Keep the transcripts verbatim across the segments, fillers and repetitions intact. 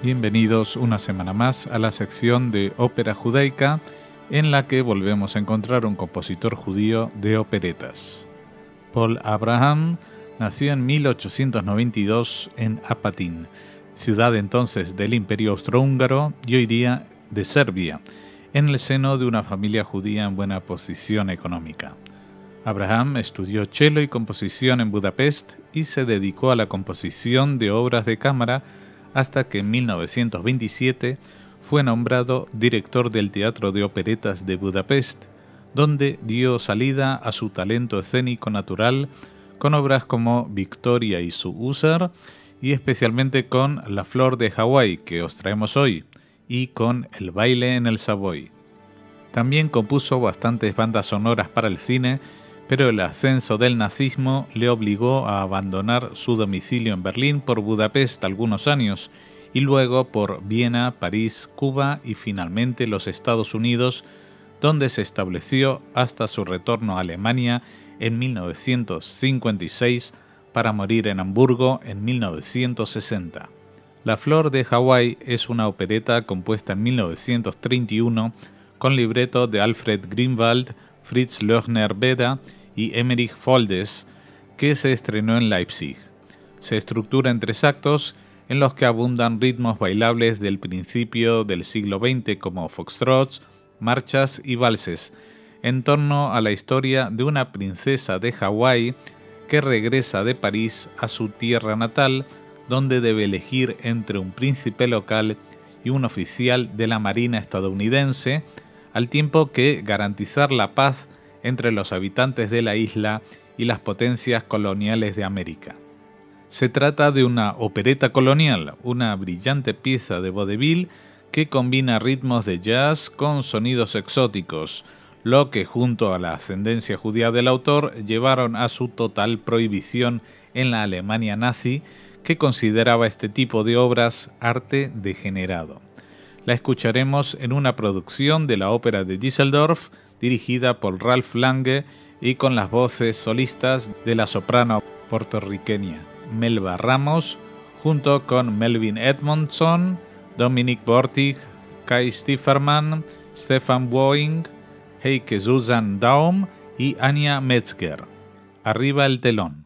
Bienvenidos una semana más a la sección de ópera judaica en la que volvemos a encontrar un compositor judío de operetas. Paul Abraham nació en mil ochocientos noventa y dos en Apatín, ciudad entonces del Imperio Austrohúngaro y hoy día de Serbia, en el seno de una familia judía en buena posición económica. Abraham estudió cello y composición en Budapest y se dedicó a la composición de obras de cámara hasta que en mil novecientos veintisiete fue nombrado director del Teatro de Operetas de Budapest, donde dio salida a su talento escénico natural con obras como Victoria y su húsar, y especialmente con La Flor de Hawái, que os traemos hoy, y con El baile en el Savoy. También compuso bastantes bandas sonoras para el cine, pero el ascenso del nazismo le obligó a abandonar su domicilio en Berlín por Budapest algunos años, y luego por Viena, París, Cuba y finalmente los Estados Unidos, donde se estableció hasta su retorno a Alemania en mil novecientos cincuenta y seis para morir en Hamburgo en mil novecientos sesenta. La Flor de Hawái es una opereta compuesta en mil novecientos treinta y uno con libreto de Alfred Grünwald, Fritz Lochner-Beda y Emmerich Foldes, que se estrenó en Leipzig. Se estructura en tres actos en los que abundan ritmos bailables del principio del siglo veinte como foxtrots, marchas y valses, en torno a la historia de una princesa de Hawái que regresa de París a su tierra natal, donde debe elegir entre un príncipe local y un oficial de la Marina estadounidense, al tiempo que garantizar la paz entre los habitantes de la isla y las potencias coloniales de América. Se trata de una opereta colonial, una brillante pieza de vodevil que combina ritmos de jazz con sonidos exóticos, lo que junto a la ascendencia judía del autor llevaron a su total prohibición en la Alemania nazi, que consideraba este tipo de obras arte degenerado. La escucharemos en una producción de la Ópera de Düsseldorf, dirigida por Ralph Lange y con las voces solistas de la soprano puertorriqueña Melba Ramos, junto con Melvin Edmondson, Dominic Bortig, Kai Stiefermann, Stefan Boeing, Heike Susan Daum y Anja Metzger. Arriba el telón.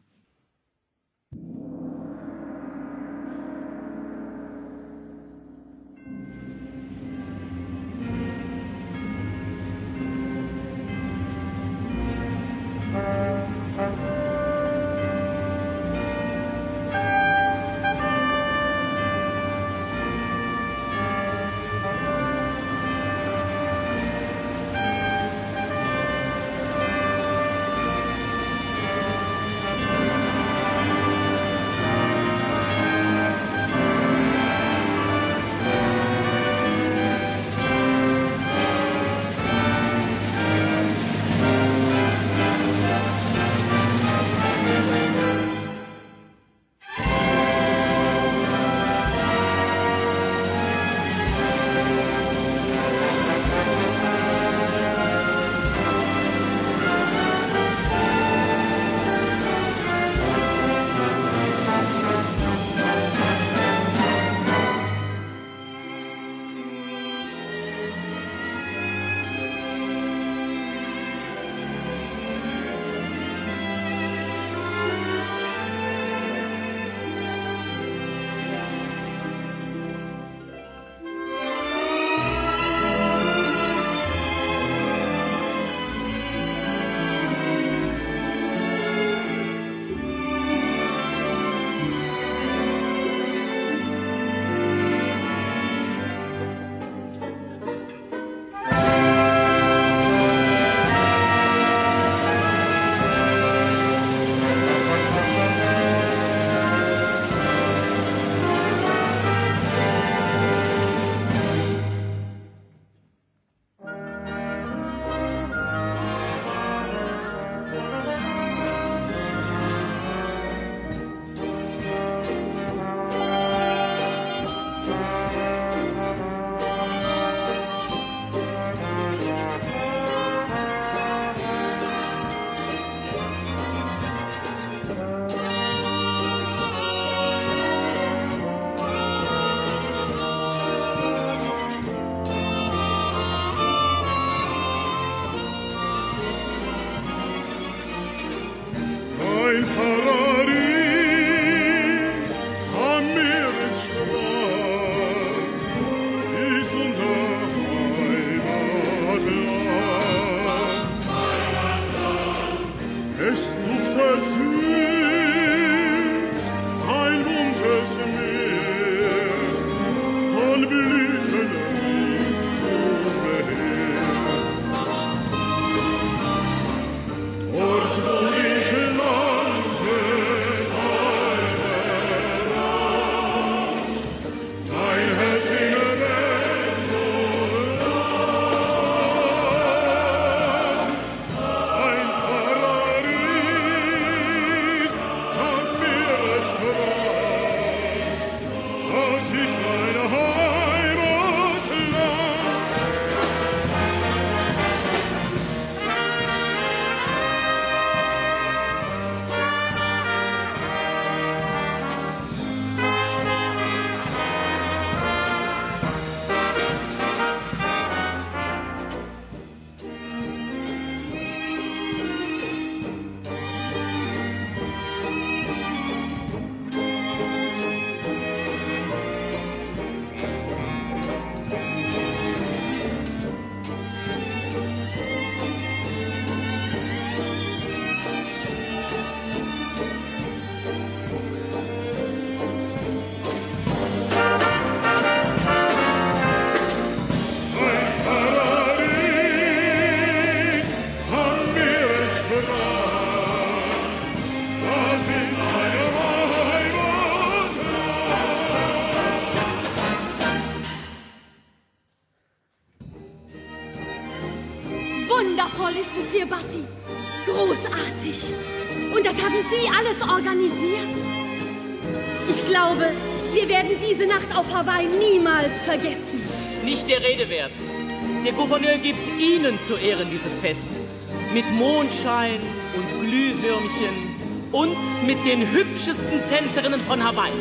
ist es hier, Buffy. Großartig. Und das haben Sie alles organisiert. Ich glaube, wir werden diese Nacht auf Hawaii niemals vergessen. Nicht der Rede wert. Der Gouverneur gibt Ihnen zu Ehren dieses Fest. Mit Mondschein und Glühwürmchen und mit den hübschesten Tänzerinnen von Hawaii.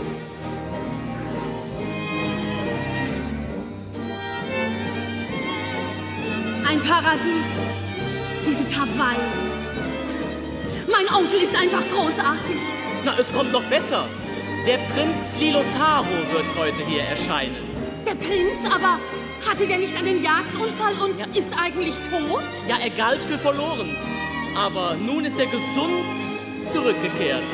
Ein Paradies, dieses Hawaii. Mein Onkel ist einfach großartig. Na, es kommt noch besser. Der Prinz Lilotaro wird heute hier erscheinen. Der Prinz, aber hatte der nicht einen Jagdunfall und ja. ist eigentlich tot? Ja, er galt für verloren. Aber nun ist er gesund zurückgekehrt.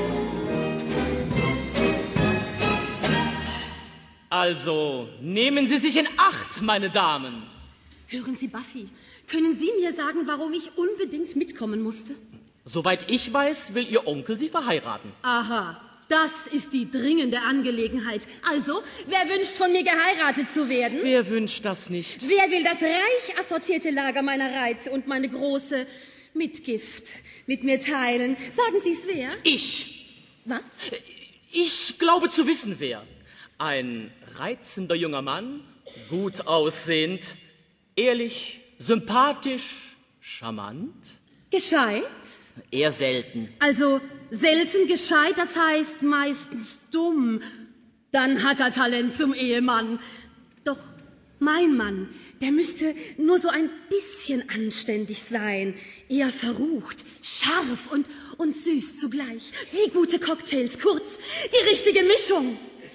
Also, nehmen Sie sich in Acht, meine Damen. Hören Sie, Buffy, können Sie mir sagen, warum ich unbedingt mitkommen musste? Soweit ich weiß, will Ihr Onkel Sie verheiraten. Aha, das ist die dringende Angelegenheit. Also, wer wünscht von mir geheiratet zu werden? Wer wünscht das nicht? Wer will das reich assortierte Lager meiner Reize und meine große Mitgift mit mir teilen? Sagen Sie es wer? Ich. Was? Ich glaube zu wissen, wer. Ein reizender junger Mann, gut aussehend, ehrlich, sympathisch, charmant. Gescheit? Eher selten. Also selten gescheit, das heißt meistens dumm. Dann hat er Talent zum Ehemann. Doch mein Mann, der müsste nur so ein bisschen anständig sein. Eher verrucht, scharf und, und süß zugleich. Wie gute Cocktails, kurz, die richtige Mischung.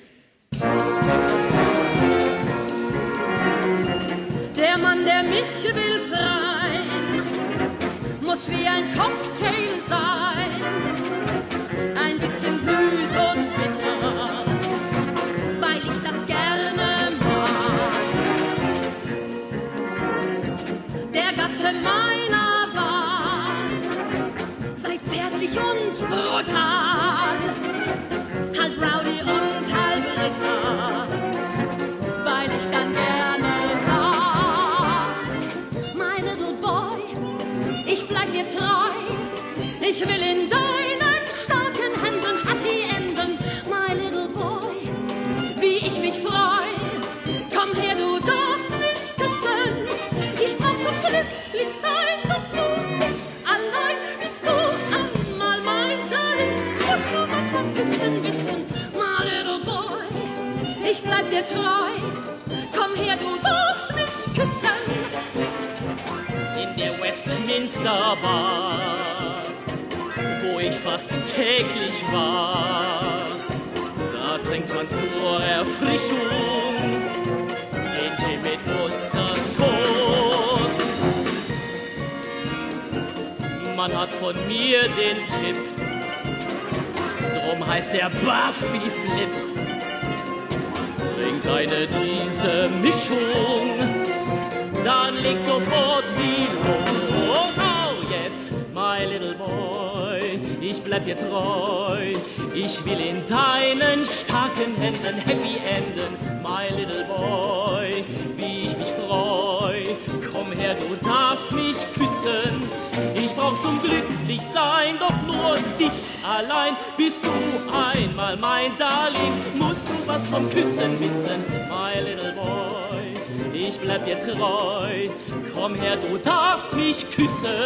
Der Mann, der mich will freien, muss wie ein Cocktail sein. Ein bisschen süß und bitter, weil ich das gerne mag. Der Gatte meiner Wahl sei zärtlich und brutal, halb rowdy und halb Ritter, weil ich dann gerne dir treu. Ich will in deinen starken Händen happy enden, my little boy. Wie ich mich freu, komm her, du darfst mich küssen. Ich brauch doch glücklich sein, doch nur dich allein bist du einmal mein Talent. Musst du was vom Küssen wissen, my little boy. Ich bleib dir treu, komm her, du darfst mich küssen. In der Westminster Bar, wo ich fast täglich war, da trinkt man zur Erfrischung den Gin mit Worcestersauce. Man hat von mir den Tipp, drum heißt der Buffy Flip. Trink eine diese Mischung, dann liegt sofort sie los. Oh yes, my little boy, ich bleib dir treu. Ich will in deinen starken Händen happy enden, my little boy. Wie ich mich freu, komm her, du darfst mich küssen. Ich brauch zum Glücklichsein doch nur dich allein. Bist du einmal mein Darling, musst du was vom Küssen wissen, my little boy. Ich bleib dir treu, komm her, du darfst mich küssen.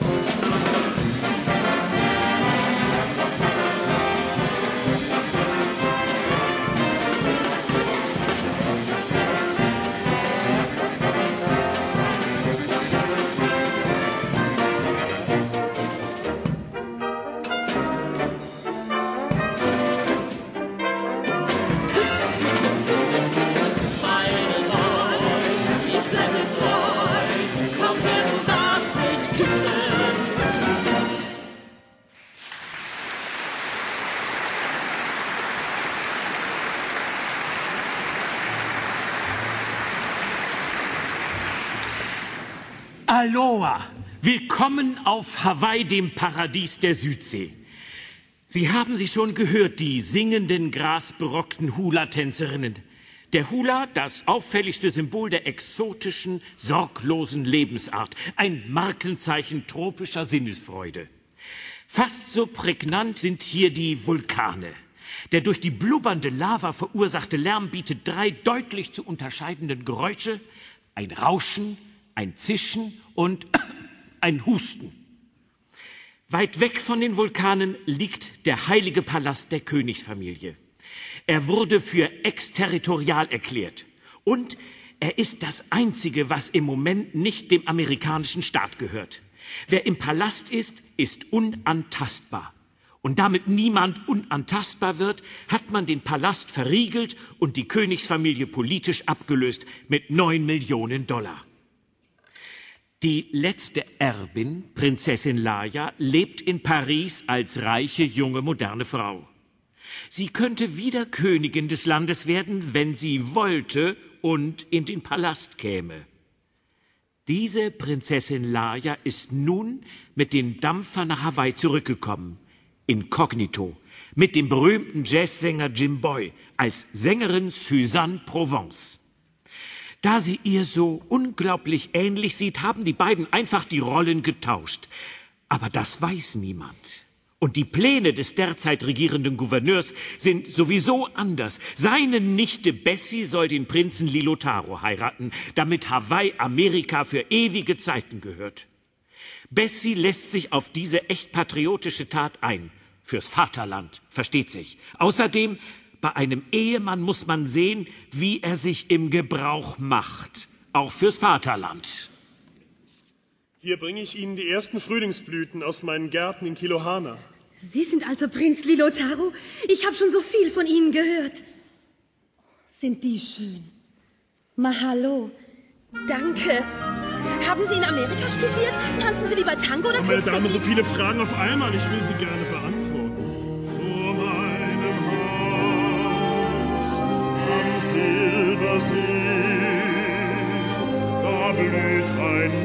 Aloha! Willkommen auf Hawaii, dem Paradies der Südsee. Sie haben sie schon gehört, die singenden, grasberockten Hula-Tänzerinnen. Der Hula, das auffälligste Symbol der exotischen, sorglosen Lebensart. Ein Markenzeichen tropischer Sinnesfreude. Fast so prägnant sind hier die Vulkane. Der durch die blubbernde Lava verursachte Lärm bietet drei deutlich zu unterscheidenden Geräusche. Ein Rauschen, ein Zischen und ein Husten. Weit weg von den Vulkanen liegt der heilige Palast der Königsfamilie. Er wurde für exterritorial erklärt. Und er ist das Einzige, was im Moment nicht dem amerikanischen Staat gehört. Wer im Palast ist, ist unantastbar. Und damit niemand unantastbar wird, hat man den Palast verriegelt und die Königsfamilie politisch abgelöst mit neun Millionen Dollar. Die letzte Erbin, Prinzessin Laia, lebt in Paris als reiche, junge, moderne Frau. Sie könnte wieder Königin des Landes werden, wenn sie wollte und in den Palast käme. Diese Prinzessin Laia ist nun mit dem Dampfer nach Hawaii zurückgekommen, inkognito, mit dem berühmten Jazzsänger Jim Boy als Sängerin Suzanne Provence. Da sie ihr so unglaublich ähnlich sieht, haben die beiden einfach die Rollen getauscht. Aber das weiß niemand. Und die Pläne des derzeit regierenden Gouverneurs sind sowieso anders. Seine Nichte Bessie soll den Prinzen Lilotaro heiraten, damit Hawaii Amerika für ewige Zeiten gehört. Bessie lässt sich auf diese echt patriotische Tat ein. Fürs Vaterland, versteht sich. Außerdem, bei einem Ehemann muss man sehen, wie er sich im Gebrauch macht. Auch fürs Vaterland. Hier bringe ich Ihnen die ersten Frühlingsblüten aus meinen Gärten in Kilohana. Sie sind also Prinz Lilotaro? Ich habe schon so viel von Ihnen gehört. Sind die schön. Mahalo. Danke. Haben Sie in Amerika studiert? Tanzen Sie lieber Tango oder Meine Dame, so viele Fragen auf einmal. Ich will sie gerne beantworten. Vor meinem Haus am Silbersee, da blüht ein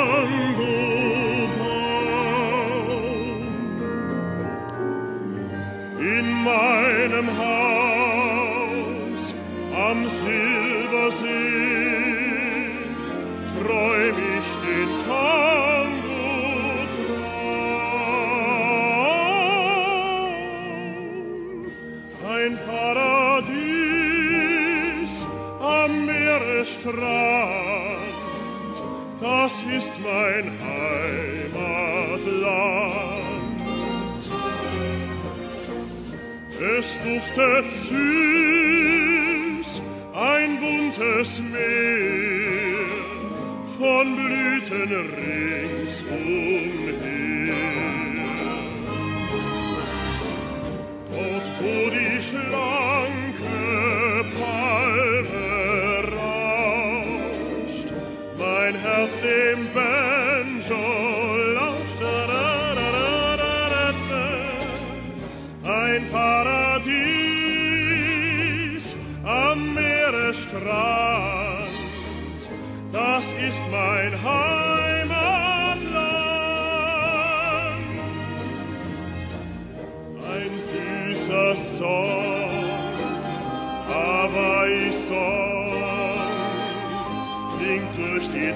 Mangobaum. In meinem Haus am Silbersee träum ich den Tango-Traum. Ein Paradies am Meeresstrand, das ist mein Heimatland. Es duftet süß, ein buntes Meer, von Blüten ringsumher. Dort, wo die schlanke Palme rauscht, mein Herz dem Banjo lauscht. Ein Paradies am Meeresstrand, das ist mein Heimatland. Ein süßer Song, Hawaii-Song, klingt durch die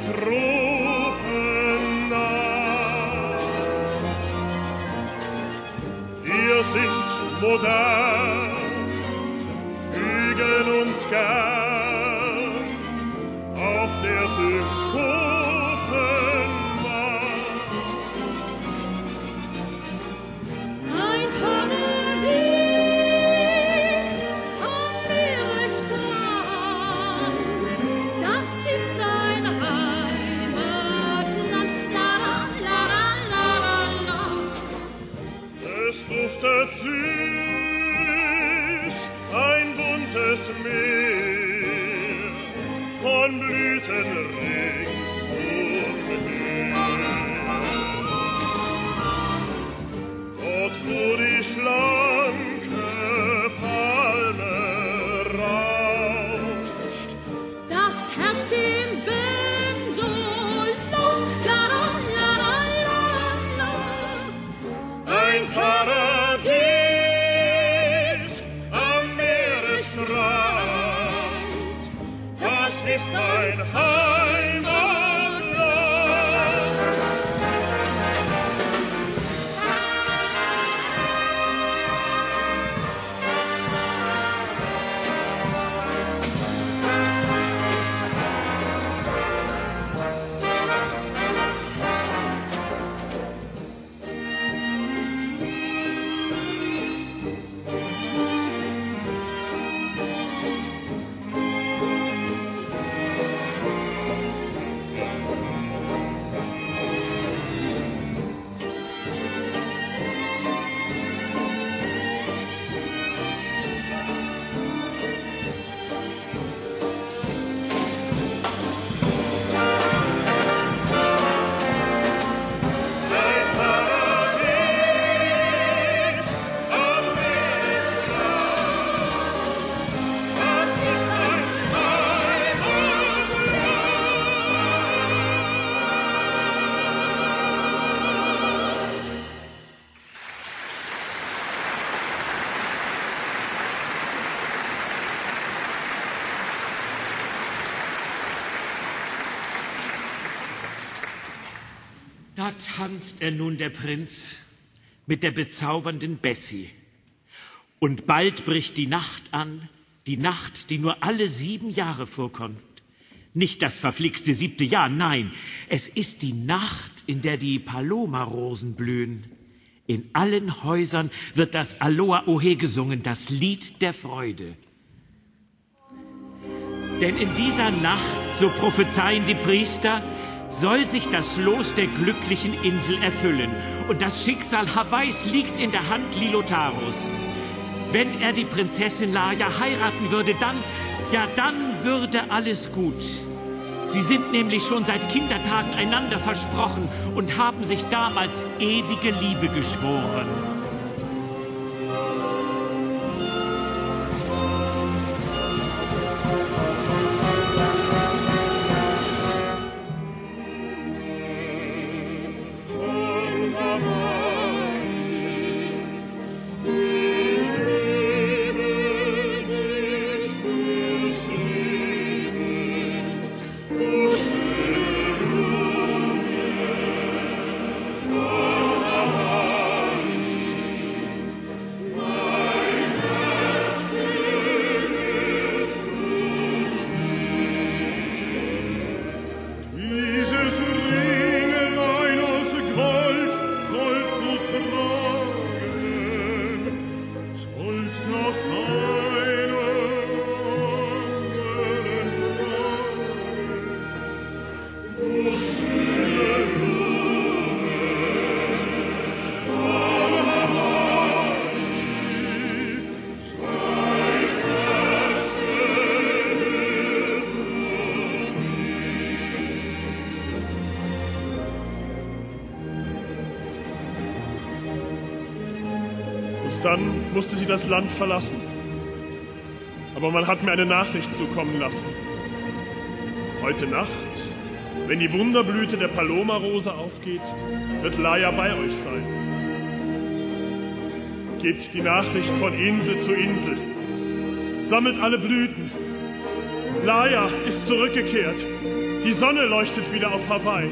Tropennacht. Wir sind modern, fügen uns gern auf der Synkopenmacht. Ein Paradies am Meeresstrand, das ist sein Heimatland. La la la la la la. Es duftet süß, ein buntes Meer, von Blüten ringsumher. Dort, wo die schlanke Palme rauscht, Das Herz dem Banjo lauscht. La la la la la la. ein Paradies am Meeresstrand, Da tanzt er nun, der Prinz, mit der bezaubernden Bessie. Und bald bricht die Nacht an, die Nacht, die nur alle sieben Jahre vorkommt. Nicht das verflixte siebte Jahr, nein, es ist die Nacht, in der die Paloma-Rosen blühen. In allen Häusern wird das Aloha Ohe gesungen, das Lied der Freude. Denn in dieser Nacht, so prophezeien die Priester, soll sich das Los der glücklichen Insel erfüllen. Und das Schicksal Hawaiis liegt in der Hand Lilotaros. Wenn er die Prinzessin Laia heiraten würde, dann, ja, dann würde alles gut. Sie sind nämlich schon seit Kindertagen einander versprochen und haben sich damals ewige Liebe geschworen. Dann musste sie das Land verlassen. Aber man hat mir eine Nachricht zukommen lassen. Heute Nacht, wenn die Wunderblüte der Paloma-Rose aufgeht, wird Laia bei euch sein. Gebt die Nachricht von Insel zu Insel. Sammelt alle Blüten. Laia ist zurückgekehrt. Die Sonne leuchtet wieder auf Hawaii.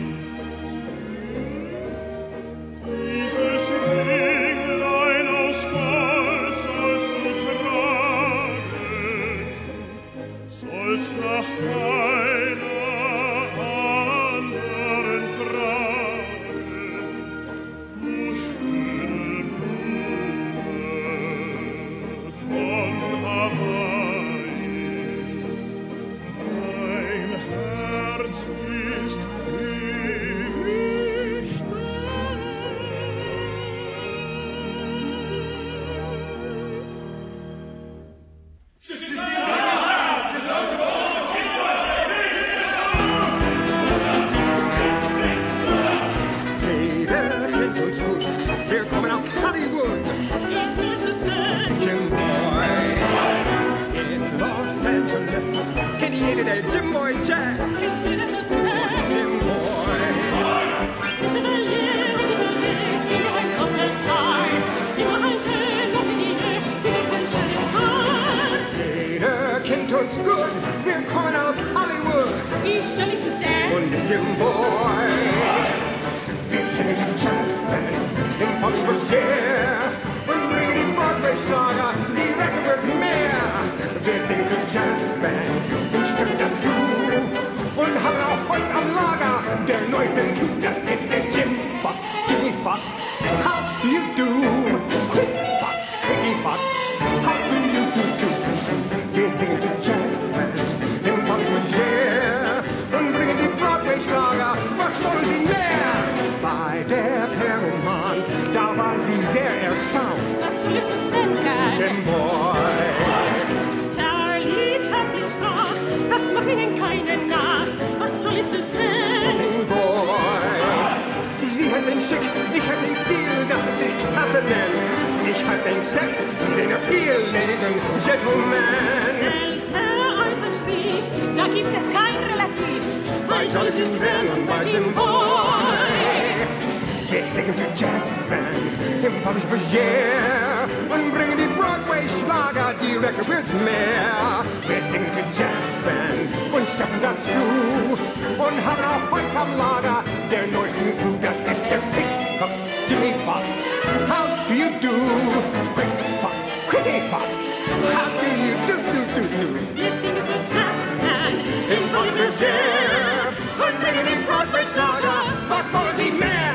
Uns gut, wir kommen aus Hollywood. Jolly Suzanne und Jim Boy. Wir sind die Jazzband in Hollywood und bringen die Broadway-Schlager direkt übers Meer. Wir sind die Jazzband und stimmen dazu und haben auch heute am Lager der neueste Clou. Das ist der Jim Fox, Jimmy Fox. How do you do? Quick Fox, Quicky Fox. How do you do? Wir singen die Jazzband im Hollywood und bringen die Broadway-Schlager. Was wollen Sie mehr? Bei der Perlenwand, da waren Sie sehr erstaunt. Was soll es denn sein? Jim Boy. Charlie Chaplin sprach, das macht Ihnen keinen nach. Was soll es denn sein? Jim Boy. Sie hat den Schick, ich hab den Stil, das ist sich klasse nennen. Ich hab den Sex, den Appeal, Ladies and Gentlemen. Selbst Herr Eisenstieg, da gibt es kein Relativ. Bei Jolly Suzanne und bei Jim Boy. Wir singen die Jazzband im Public Berger und bringen die Broadway-Schlager direkt übers Meer. Wir singen die Jazzband und steppen dazu und haben auch heute am Lager der neuesten Crew. Das ist der Quick Fox, Jimmy Fox. How do you do? Quick Fox, Quicky Fox. How do you do, do, do, do? Wir singen die Jazzband Im Public Berger und bringen die Broadway-Schlager. Was wollen Sie mehr?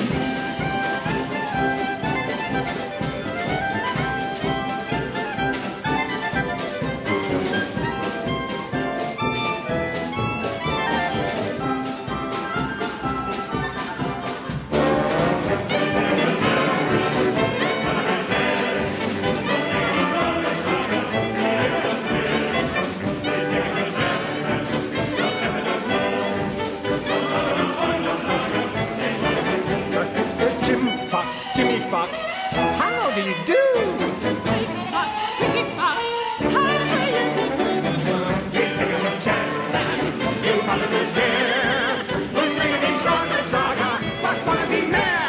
Fox, how do you do? Fox, Quicky Fox, how do you do? Wir singen die Jazzband im Public Berger und bringen die Broadway-Schlager. Was wollen Sie mehr?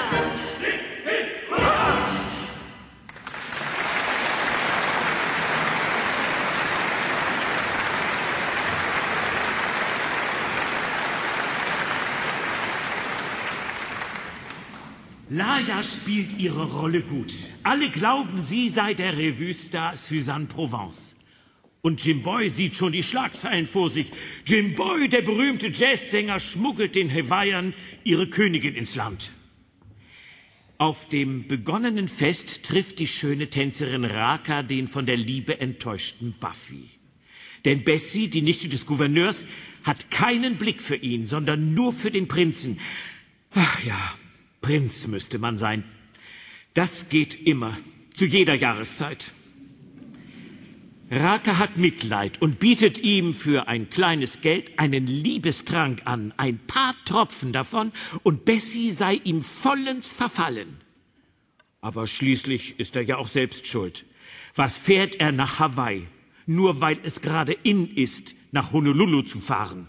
Laia spielt ihre Rolle gut. Alle glauben, sie sei der Revue-Star Suzanne Provence. Und Jim Boy sieht schon die Schlagzeilen vor sich. Jim Boy, der berühmte Jazzsänger, schmuggelt den Hawaiiern ihre Königin ins Land. Auf dem begonnenen Fest trifft die schöne Tänzerin Raka den von der Liebe enttäuschten Buffy. Denn Bessie, die Nichte des Gouverneurs, hat keinen Blick für ihn, sondern nur für den Prinzen. Ach ja, Prinz müsste man sein. Das geht immer, zu jeder Jahreszeit. Raka hat Mitleid und bietet ihm für ein kleines Geld einen Liebestrank an, ein paar Tropfen davon, und Bessie sei ihm vollends verfallen. Aber schließlich ist er ja auch selbst schuld. Was fährt er nach Hawaii, nur weil es gerade in ist, nach Honolulu zu fahren?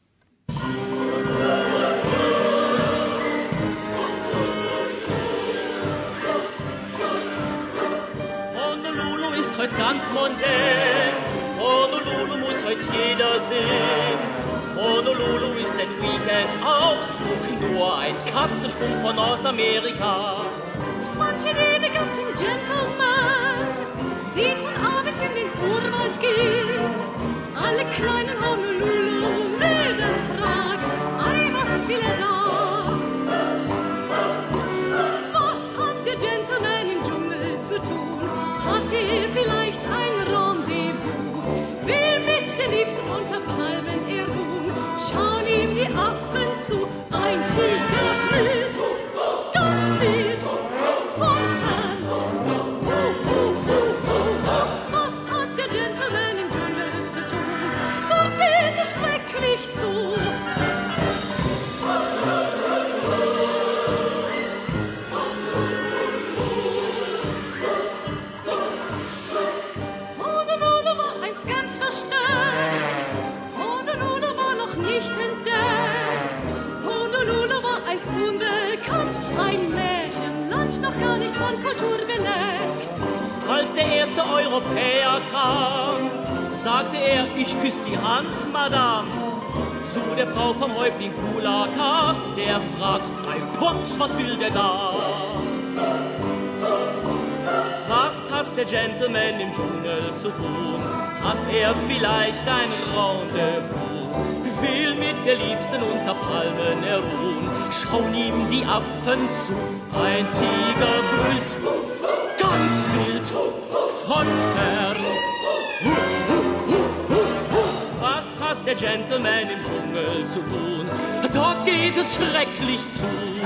Heute ganz mondän, Honolulu muss heute jeder sehen. Honolulu ist ein Weekend-Ausflug, nur ein Katzensprung von Nordamerika. Manchen eleganten Gentleman sieht man abends in den Urwald gehen. Alle kleinen Honolulu-Mädel fragen, ei, was will er da? Was hat der Gentleman im Dschungel zu tun? Hat er vielleicht ein Rendezvous? Will mit den Liebsten unter Palmen er ruhen? Schauen ihm die Affen zu, ein Tiger wild, ganz wild, von fern. Uh, uh, uh, uh. Was hat der Gentleman im Dschungel zu tun? Da geht es schrecklich zu. Ein Märchenland, noch gar nicht von Kultur beleckt. Als der erste Europäer kam, sagte er, ich küsse die Hand, Madame. zu der Frau vom Häuptling Pulaka, der fragt, ein Potz, was will der da? Was hat der Gentleman im Dschungel zu tun? Hat er vielleicht ein Rendezvous? Will mit der Liebsten unter Palmen erruhen? Schauen ihm die Affen zu. Ein Tiger brüllt, ganz wild, von fern. Was hat der Gentleman im Dschungel zu tun? Dort geht es schrecklich zu.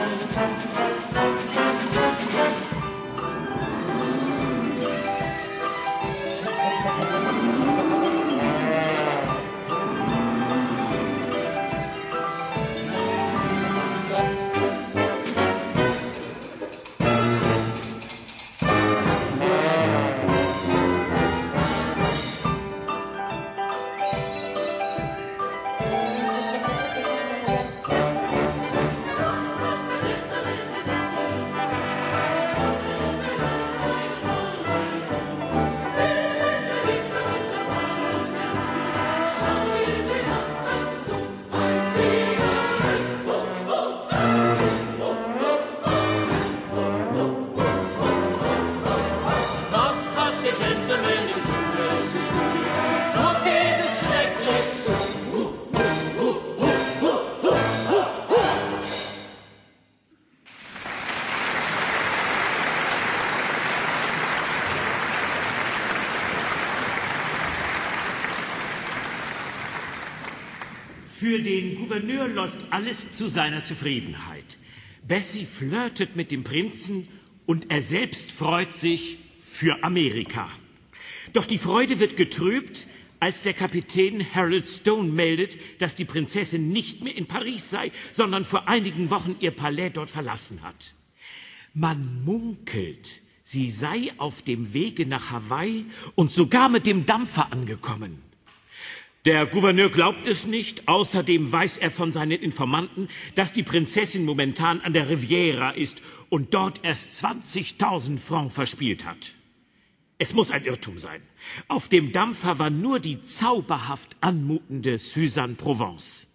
Für den Gouverneur läuft alles zu seiner Zufriedenheit. Bessie flirtet mit dem Prinzen und er selbst freut sich für Amerika. Doch die Freude wird getrübt, als der Kapitän Harold Stone meldet, dass die Prinzessin nicht mehr in Paris sei, sondern vor einigen Wochen ihr Palais dort verlassen hat. Man munkelt, sie sei auf dem Wege nach Hawaii und sogar mit dem Dampfer angekommen. Der Gouverneur glaubt es nicht, außerdem weiß er von seinen Informanten, dass die Prinzessin momentan an der Riviera ist und dort erst zwanzigtausend Francs verspielt hat. Es muss ein Irrtum sein. Auf dem Dampfer war nur die zauberhaft anmutende Suzanne Provence.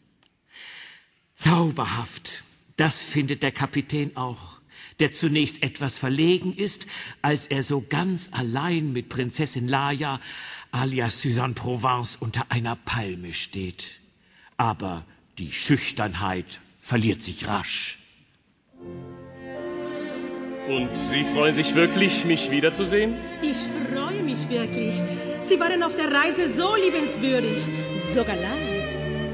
Zauberhaft, das findet der Kapitän auch, der zunächst etwas verlegen ist, als er so ganz allein mit Prinzessin Laia alias Suzanne Provence unter einer Palme steht. Aber die Schüchternheit verliert sich rasch. Und Sie freuen sich wirklich, mich wiederzusehen? Ich freue mich wirklich. Sie waren auf der Reise so liebenswürdig, so galant.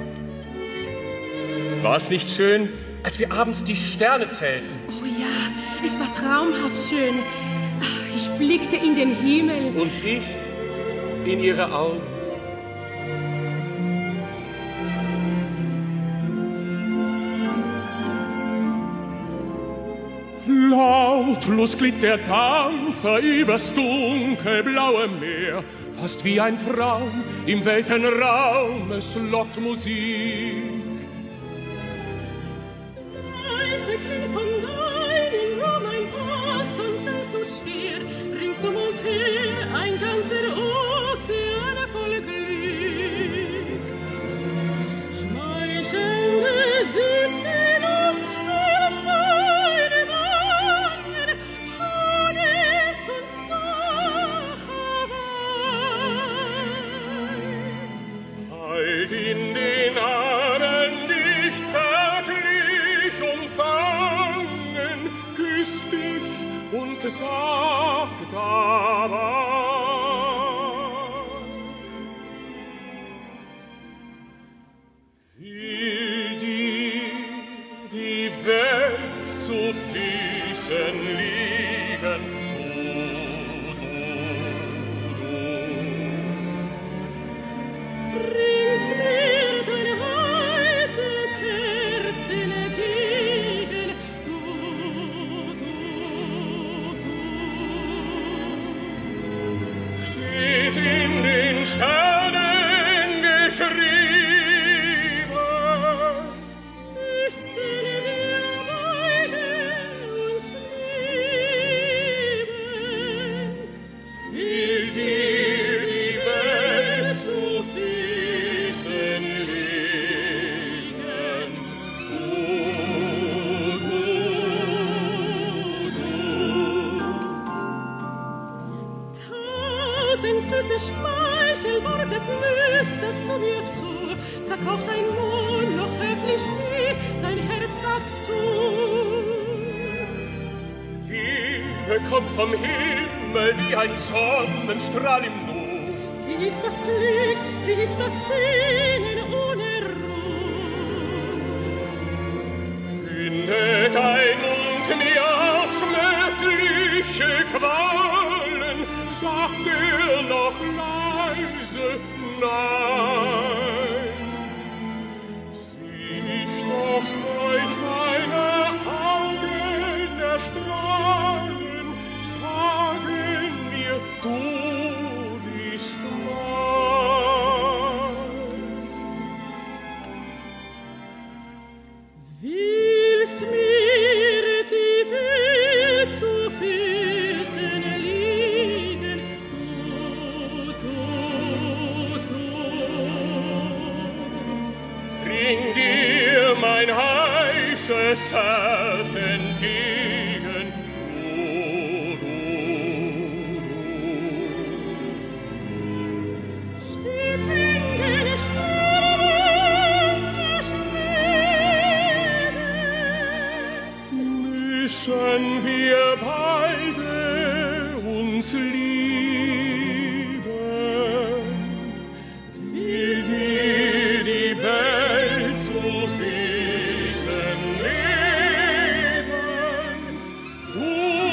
War es nicht schön, als wir abends die Sterne zählten? Oh ja, es war traumhaft schön. Ach, ich blickte in den Himmel. Und ich in Ihre Augen. Lautlos glitt der Dampfer übers dunkelblaue Meer, fast wie ein Traum im Weltenraum, es lockt Musik. Leise klingt von deinem Raum ein Post und sei so schwer, rings um uns her ein ganzer Ozean voll Glück. Schmeichelnde sitzt in uns auf meine Wangen, schon ist uns nach Hawaii. Halt in den Armen dich zärtlich umfangen, küss dich und sag dabei. Will dir die Welt zu Füßen liegen, du, du, du. Bringst mir dein heißes Herz entgegen, du, du, du. süße Schmeichelworte flüsterst du mir zu. Sag auch dein Mund noch höflich sie, dein Herz sagt du. Liebe kommt vom Himmel wie ein Sonnenstrahl im Nu. Sie ist das Glück, sie ist das Sehnen ohne Ruhe. Findet ein und mir schmerzliche Qualen, sagt er noch leise nein. Sieh doch feucht deine Augen erstrahlen, sagen mir, du bist mein. Willst mir die Welt zu Füßen liegen, du, du, du. Bring dir mein heißes Herz entgegen, du, du, du. Stets in den Sternen Müssen wir beide uns lieben, wie wir die Welt zu Füßen leben. Du,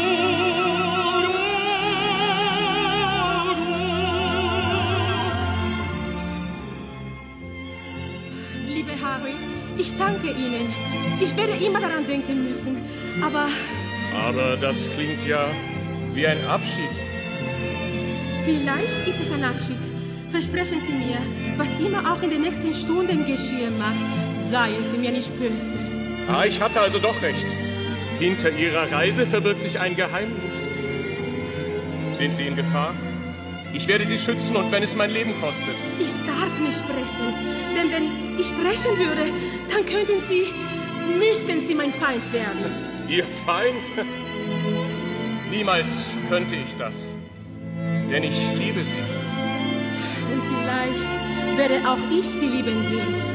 Liebe Harry, ich danke Ihnen. Ich werde immer daran denken müssen. Aber Aber das klingt ja wie ein Abschied. vielleicht ist es ein Abschied. Versprechen Sie mir, was immer auch in den nächsten Stunden geschehen mag, seien Sie mir nicht böse. Ah, ich hatte also doch recht. Hinter Ihrer Reise verbirgt sich ein Geheimnis. Sind Sie in Gefahr? Ich werde Sie schützen, und wenn es mein Leben kostet. Ich darf nicht sprechen, denn wenn ich sprechen würde, dann könnten Sie, müssten Sie mein Feind werden. Ihr Feind? Niemals könnte ich das. Denn ich liebe Sie. Und vielleicht werde auch ich Sie lieben dürfen.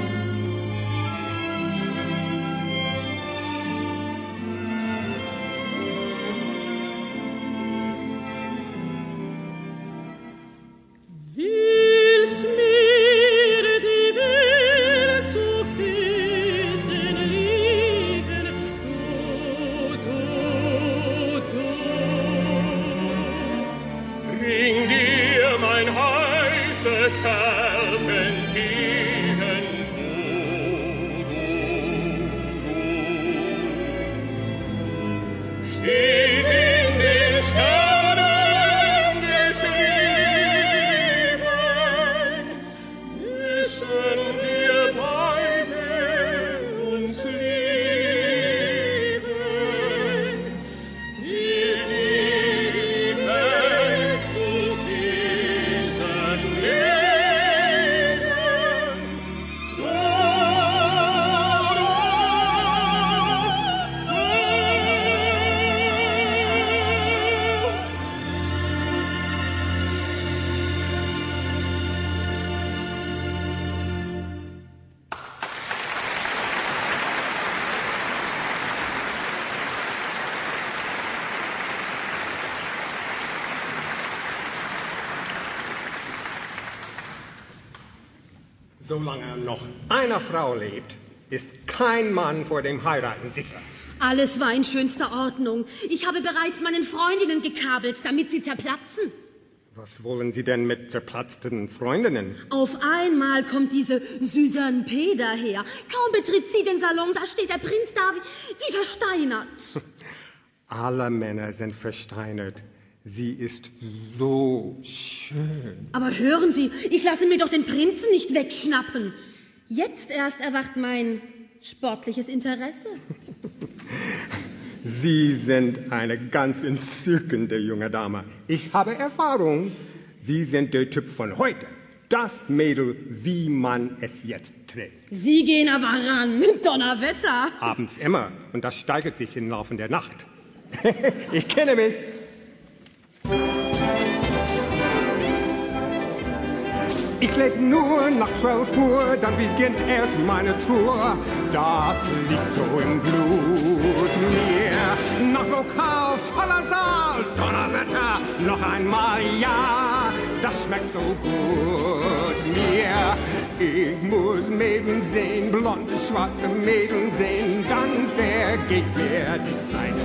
Willst mir die Welt zu Füßen liegen, du, du, du. Bring dir mein heißes Herz entgegen, du, du, du. Steht in den Sternen geschrieben, müssen wir beide uns lieben, wie die Welt zu Füßen legen. Du, Solange noch eine Frau lebt, ist kein Mann vor dem Heiraten sicher. Alles war in schönster Ordnung. Ich habe bereits meinen Freundinnen gekabelt, damit sie zerplatzen. Was wollen Sie denn mit zerplatzten Freundinnen? Auf einmal kommt diese Suzanne P. daher. Kaum betritt sie den Salon, da steht der Prinz da wie, wie versteinert. Alle Männer sind versteinert. Sie ist so schön. Aber hören Sie, ich lasse mir doch den Prinzen nicht wegschnappen. Jetzt erst erwacht mein sportliches Interesse. Sie sind eine ganz entzückende junge Dame. Ich habe Erfahrung. Sie sind der Typ von heute. Das Mädel, wie man es jetzt trägt. Sie gehen aber ran, Donnerwetter. Abends immer. Und das steigert sich im Laufe der Nacht. Ich kenne mich. Ich leg nur nach zwölf Uhr, dann beginnt erst meine Tour. Das liegt so im Blut mir. Noch Lokal, voller Saal, Donnerwetter, noch einmal ja. Das schmeckt so gut mir. Ich muss Mädchen sehen, blonde, schwarze Mädchen sehen, dann vergeht mir die Zeit.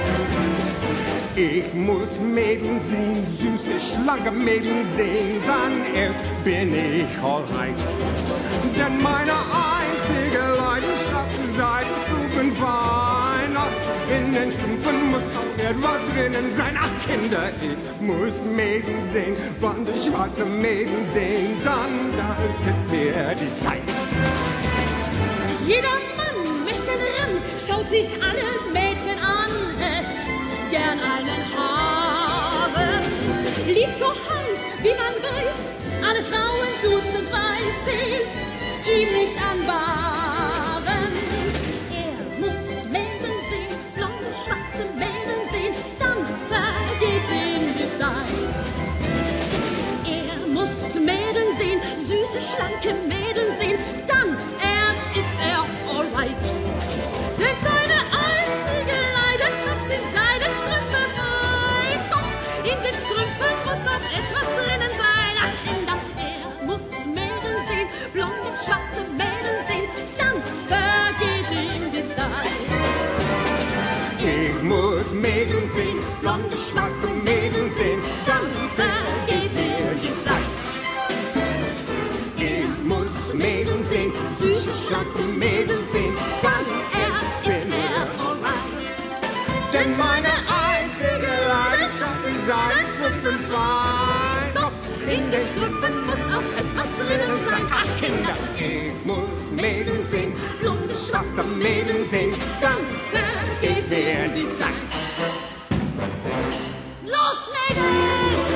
Ich muss Mädchen sehen, süße, schlanke Mädchen sehen, dann erst bin ich alright. Denn meine einzige Leidenschaft sei das Stubenwein. In den Strümpfen muss auch etwas drinnen sein. Ach Kinder, ich muss Mädchen sehen, blonde, schwarze Mädchen sehen, dann, dann gibt mir die Zeit. Jeder Mann möchte ran, schaut sich alle Mädchen an, hätt gern einen haben. Liebt so heiß, wie man weiß, alle Frauen Dutzend weiß, fehlt's ihm nicht an Waren. Er muss Mädchen sehen, blonde, schwarze Mädchen sehen, dann vergeht ihm die Zeit. Er muss Mädchen sehen, süße, schlanke Mädchen sehen, dann erst ist er alright. Denn seine einzige Leidenschaft sind seine Strümpfe frei. Doch in den Strümpfen muss auch etwas drinnen sein. Ach Kinder, er muss Mädchen sehen, blonde, schwarze Mädchen sehen, dann vergeht ihm die Zeit. Ich muss Mädchen sehen, blonde, schwarze Mädchen sehen, dann vergeht mir die Zeit. Ich muss Mädchen sehen, süße, schlanke Mädchen sehen, dann erst bin er alright. Denn meine einzige Leidenschaft ist seine Strümpfen frei. Doch in den Strümpfen muss auch etwas drinnen sein. Ach Kinder, ich muss Mädchen sehen, blonde, schwarze Mädchen sehen, dann vergeht mir die Zeit. Los, Mädels!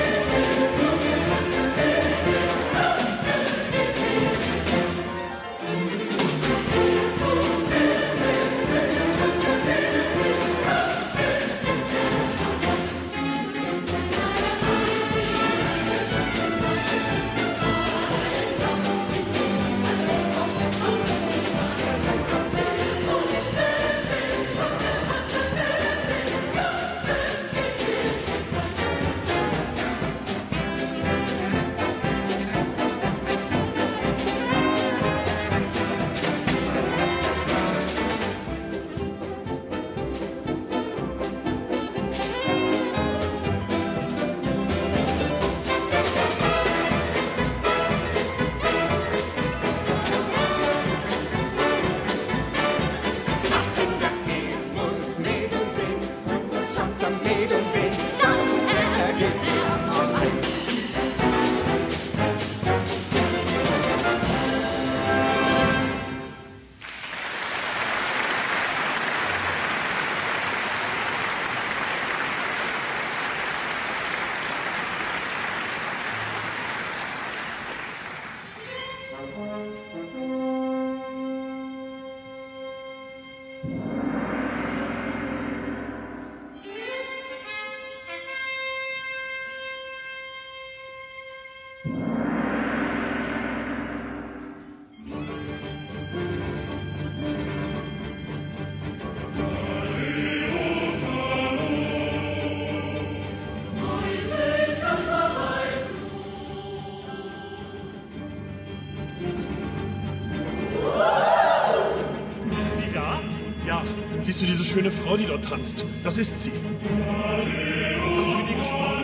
Siehst du diese schöne Frau, die dort tanzt? Das ist sie. Hast du mit ihr gesprochen?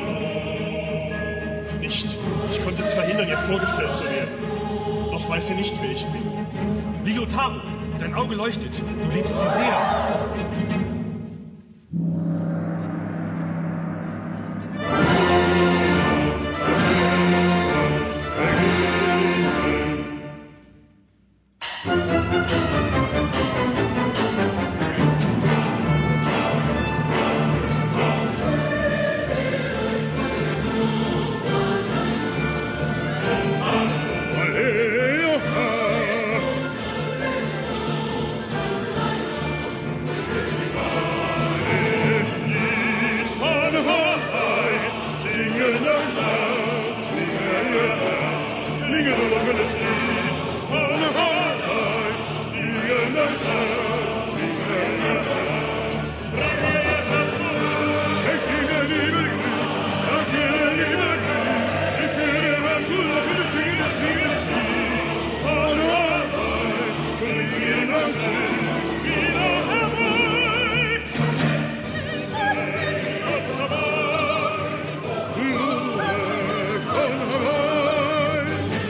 Nicht. Ich konnte es verhindern, ihr vorgestellt zu werden. Noch weiß sie nicht, wer ich bin. Ligotaro, dein Auge leuchtet. Du liebst sie sehr. Allee, flugendes Lied, von Hawaii, fliegendes Herz, fliegendes Herz. Bringe dazu, schenk ihre Liebe Glück, dass ihre Liebe Glück, die Türe war zu locken, singendes, fliegendes Lied, von Hawaii, fliegendes Herz, wieder Hawaii. Aus Hawaii, Ruhe von Hawaii.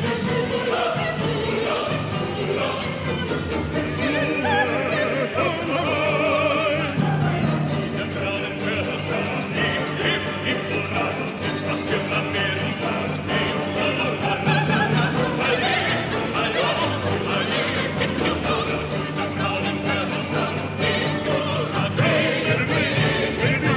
Dieser braunen Körper, hip, hip, hip, hurra, sind was für Amerika. Hip, hurra, hip, hip, hurra, dieser braunen Körper, hip, hurra, baby, baby,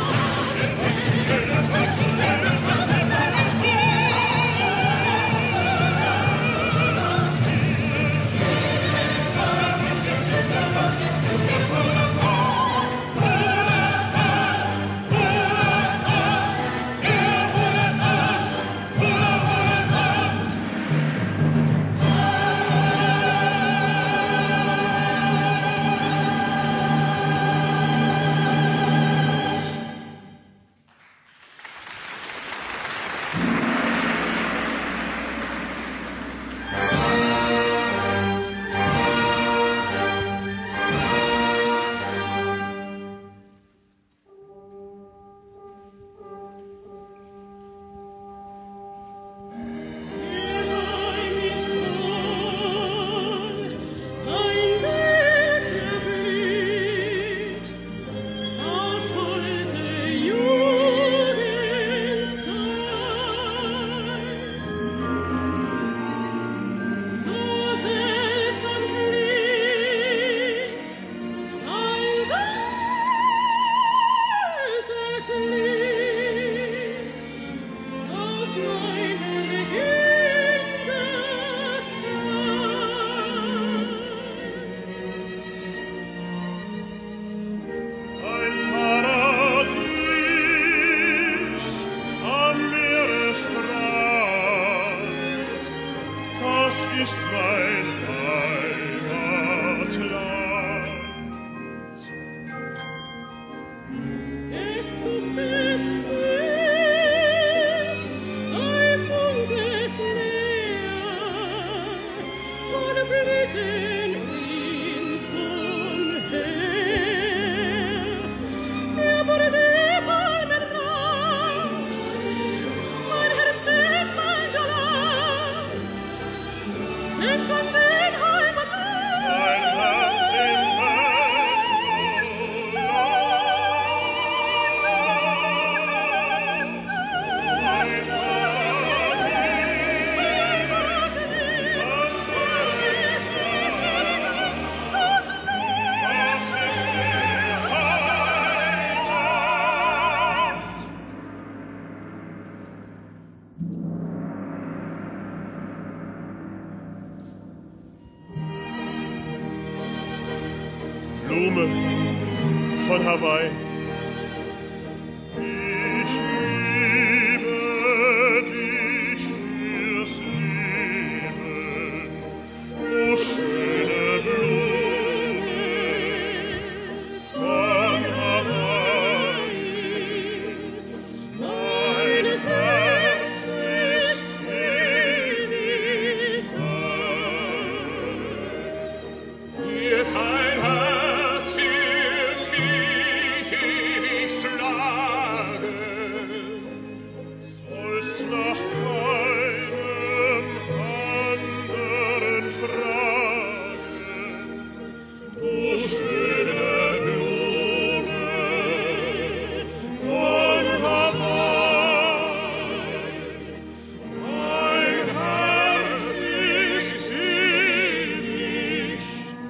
Blume von Hawaii. Ich liebe dich fürs Leben, du schöne Blume von Hawaii. Mein Herz ist ewig alt. Wird ein Herz für mich ewig schlagen, sollst nach keinem anderen fragen, du schöne Blume von Hawaii. Mein Herz ist ewig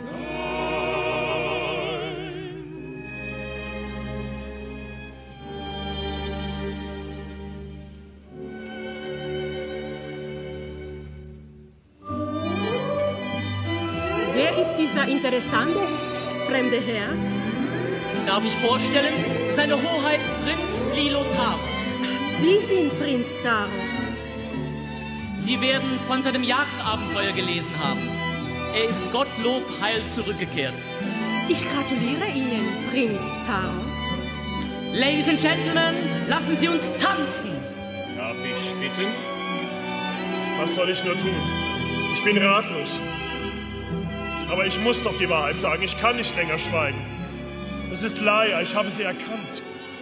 Wer ist dieser interessante fremde Herr? Darf ich vorstellen? Seine Hoheit Prinz Lilo Taro. Sie sind Prinz Taro. Sie werden von seinem Jagdabenteuer gelesen haben. Er ist Gottlob heil zurückgekehrt. Ich gratuliere Ihnen, Prinz Taro. Ladies and Gentlemen, lassen Sie uns tanzen. Darf ich bitten? Was soll ich nur tun? Ich bin ratlos. Aber ich muss doch die Wahrheit sagen. Ich kann nicht länger schweigen. Es ist Laia, ich habe sie erkannt.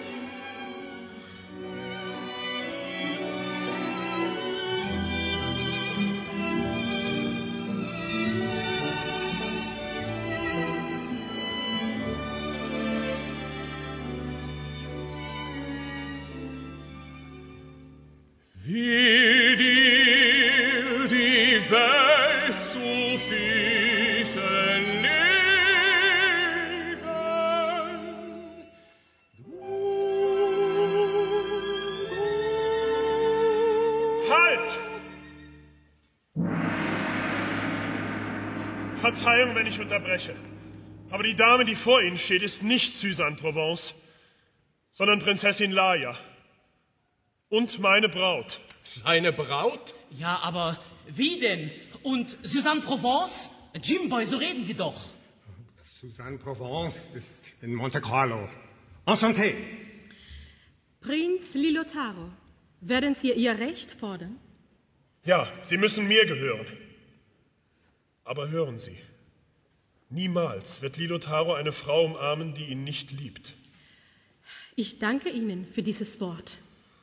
Wie dir die Welt zu Füßen legen, Halt! Verzeihung, wenn ich unterbreche. Aber die Dame, die vor Ihnen steht, ist nicht Suzanne Provence, sondern Prinzessin Laia. Und meine Braut. Seine Braut? Ja, aber wie denn? Und Suzanne Provence? Jimboy, so reden Sie doch. Suzanne Provence ist in Monte Carlo. Enchanté. Prinz Lilotaro, werden Sie Ihr Recht fordern? Ja, Sie müssen mir gehören. Aber hören Sie, niemals wird Lilotaro eine Frau umarmen, die ihn nicht liebt. Ich danke Ihnen für dieses Wort.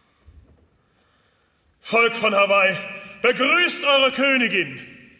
Volk von Hawaii, begrüßt eure Königin!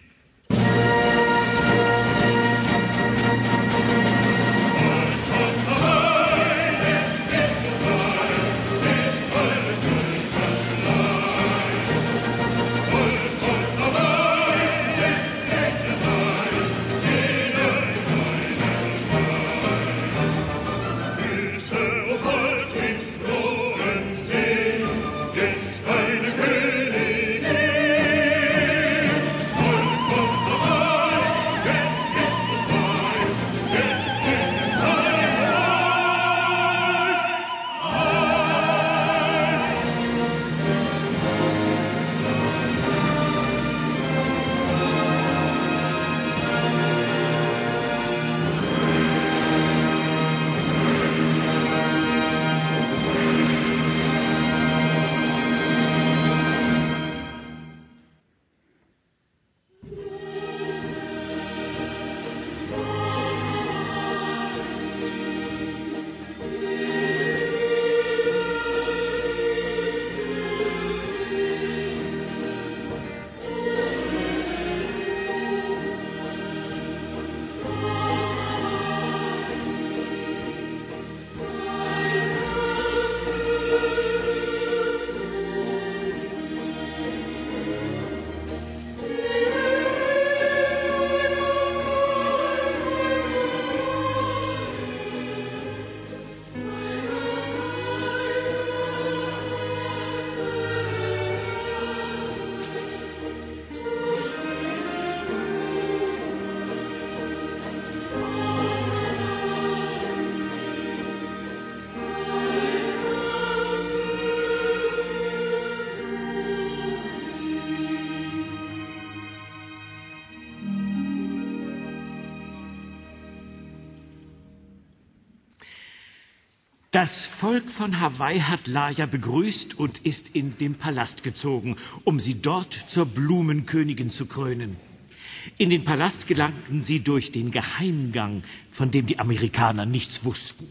Das Volk von Hawaii hat Laia begrüßt und ist in den Palast gezogen, um sie dort zur Blumenkönigin zu krönen. In den Palast gelangten sie durch den Geheimgang, von dem die Amerikaner nichts wussten.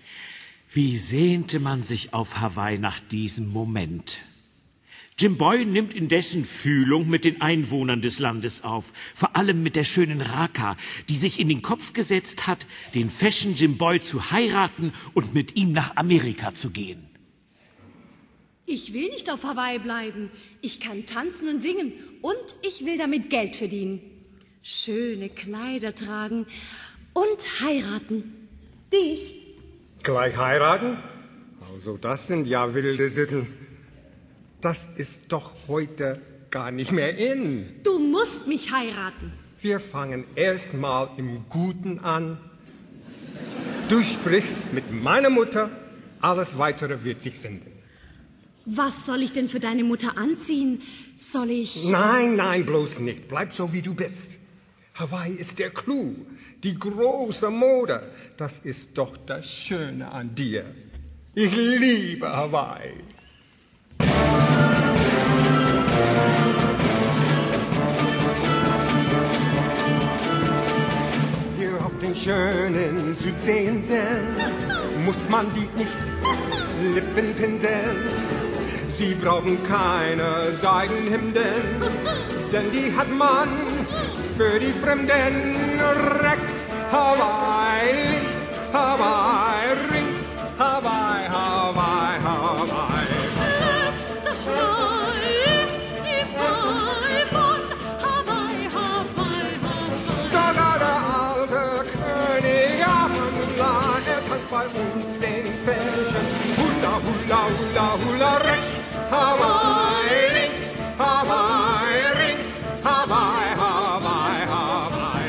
Wie sehnte man sich auf Hawaii nach diesem Moment? Jimboy nimmt indessen Fühlung mit den Einwohnern des Landes auf, vor allem mit der schönen Raka, die sich in den Kopf gesetzt hat, den Fashion Jimboy zu heiraten und mit ihm nach Amerika zu gehen. Ich will nicht auf Hawaii bleiben. Ich kann tanzen und singen und ich will damit Geld verdienen. Schöne Kleider tragen und heiraten. Dich? Gleich heiraten? Also das sind ja wilde Sitten. Das ist doch heute gar nicht mehr in. Du musst mich heiraten. Wir fangen erst mal im Guten an. Du sprichst mit meiner Mutter, alles Weitere wird sich finden. Was soll ich denn für deine Mutter anziehen? Soll ich... Nein, nein, bloß nicht. Bleib so, wie du bist. Hawaii ist der Clou, die große Mode. Das ist doch das Schöne an dir. Ich liebe Hawaii. Hier auf den schönen Südseeinseln muss man die nicht Lippen pinseln. Sie brauchen keine Seidenhemden, denn die hat man für die Fremden. Rechts Hawaii, links Hawaii, rings Hawaii, Hawaii, Hawaii. Letzter Schrei ist die Mai von Hawaii, Hawaii, Hawaii. Sogar der alte König Amla, er tanzt bei uns den Fähnchen. Hula, hula, hula, hula, rechts Hawaii, links Hawaii, rings Hawaii, Hawaii, Hawaii.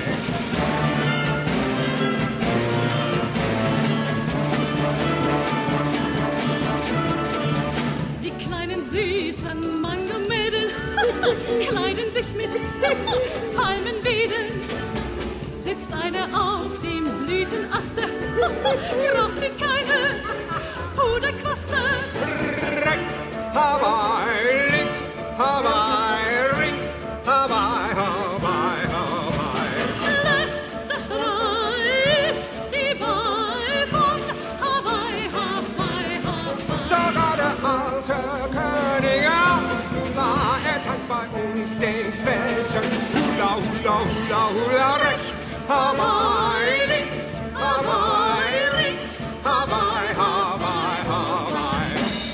Die kleinen süßen Mangomädel kleiden sich mit Palmenwedeln. Sitzt eine auf dem Blütenaste, braucht sie keine Puderquaste. Rechts Hawaii, links Hawaii, rings Hawaii, Hawaii, Hawaii. Letzter Schrei ist die Mai von Hawaii, Hawaii, Hawaii. Sogar der alte König Amla, er tanzt bei uns den Fähnchen. Hula, hula, hula, hula, rechts Hawaii, links Hawaii, rings Hawaii, Hawaii, Hawaii.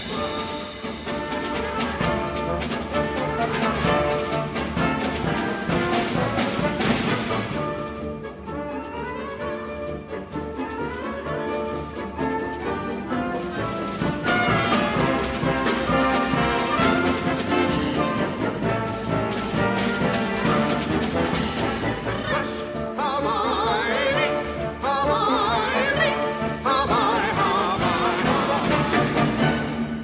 Hawaii, links Hawaii, rings Hawaii, Hawaii, Hawaii.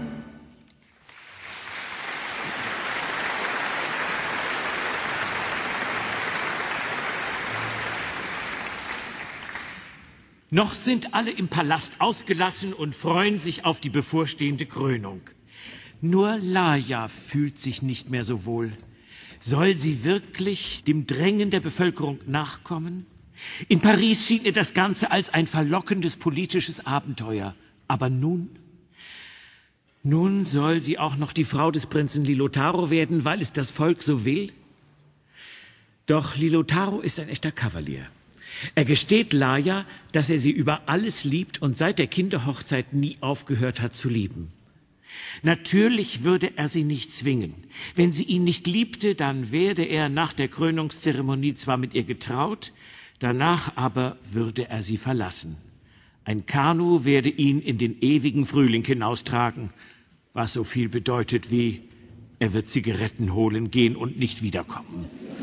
Noch sind alle im Palast ausgelassen und freuen sich auf die bevorstehende Krönung. Nur Laia fühlt sich nicht mehr so wohl. Soll sie wirklich dem Drängen der Bevölkerung nachkommen? In Paris schien ihr das Ganze als ein verlockendes politisches Abenteuer. Aber nun? Nun soll sie auch noch die Frau des Prinzen Lilotaro werden, weil es das Volk so will? Doch Lilotaro ist ein echter Kavalier. Er gesteht Laia, dass er sie über alles liebt und seit der Kinderhochzeit nie aufgehört hat zu lieben. Natürlich würde er sie nicht zwingen. Wenn sie ihn nicht liebte, dann werde er nach der Krönungszeremonie zwar mit ihr getraut, danach aber würde er sie verlassen. Ein Kanu werde ihn in den ewigen Frühling hinaustragen, was so viel bedeutet wie, er wird Zigaretten holen gehen und nicht wiederkommen.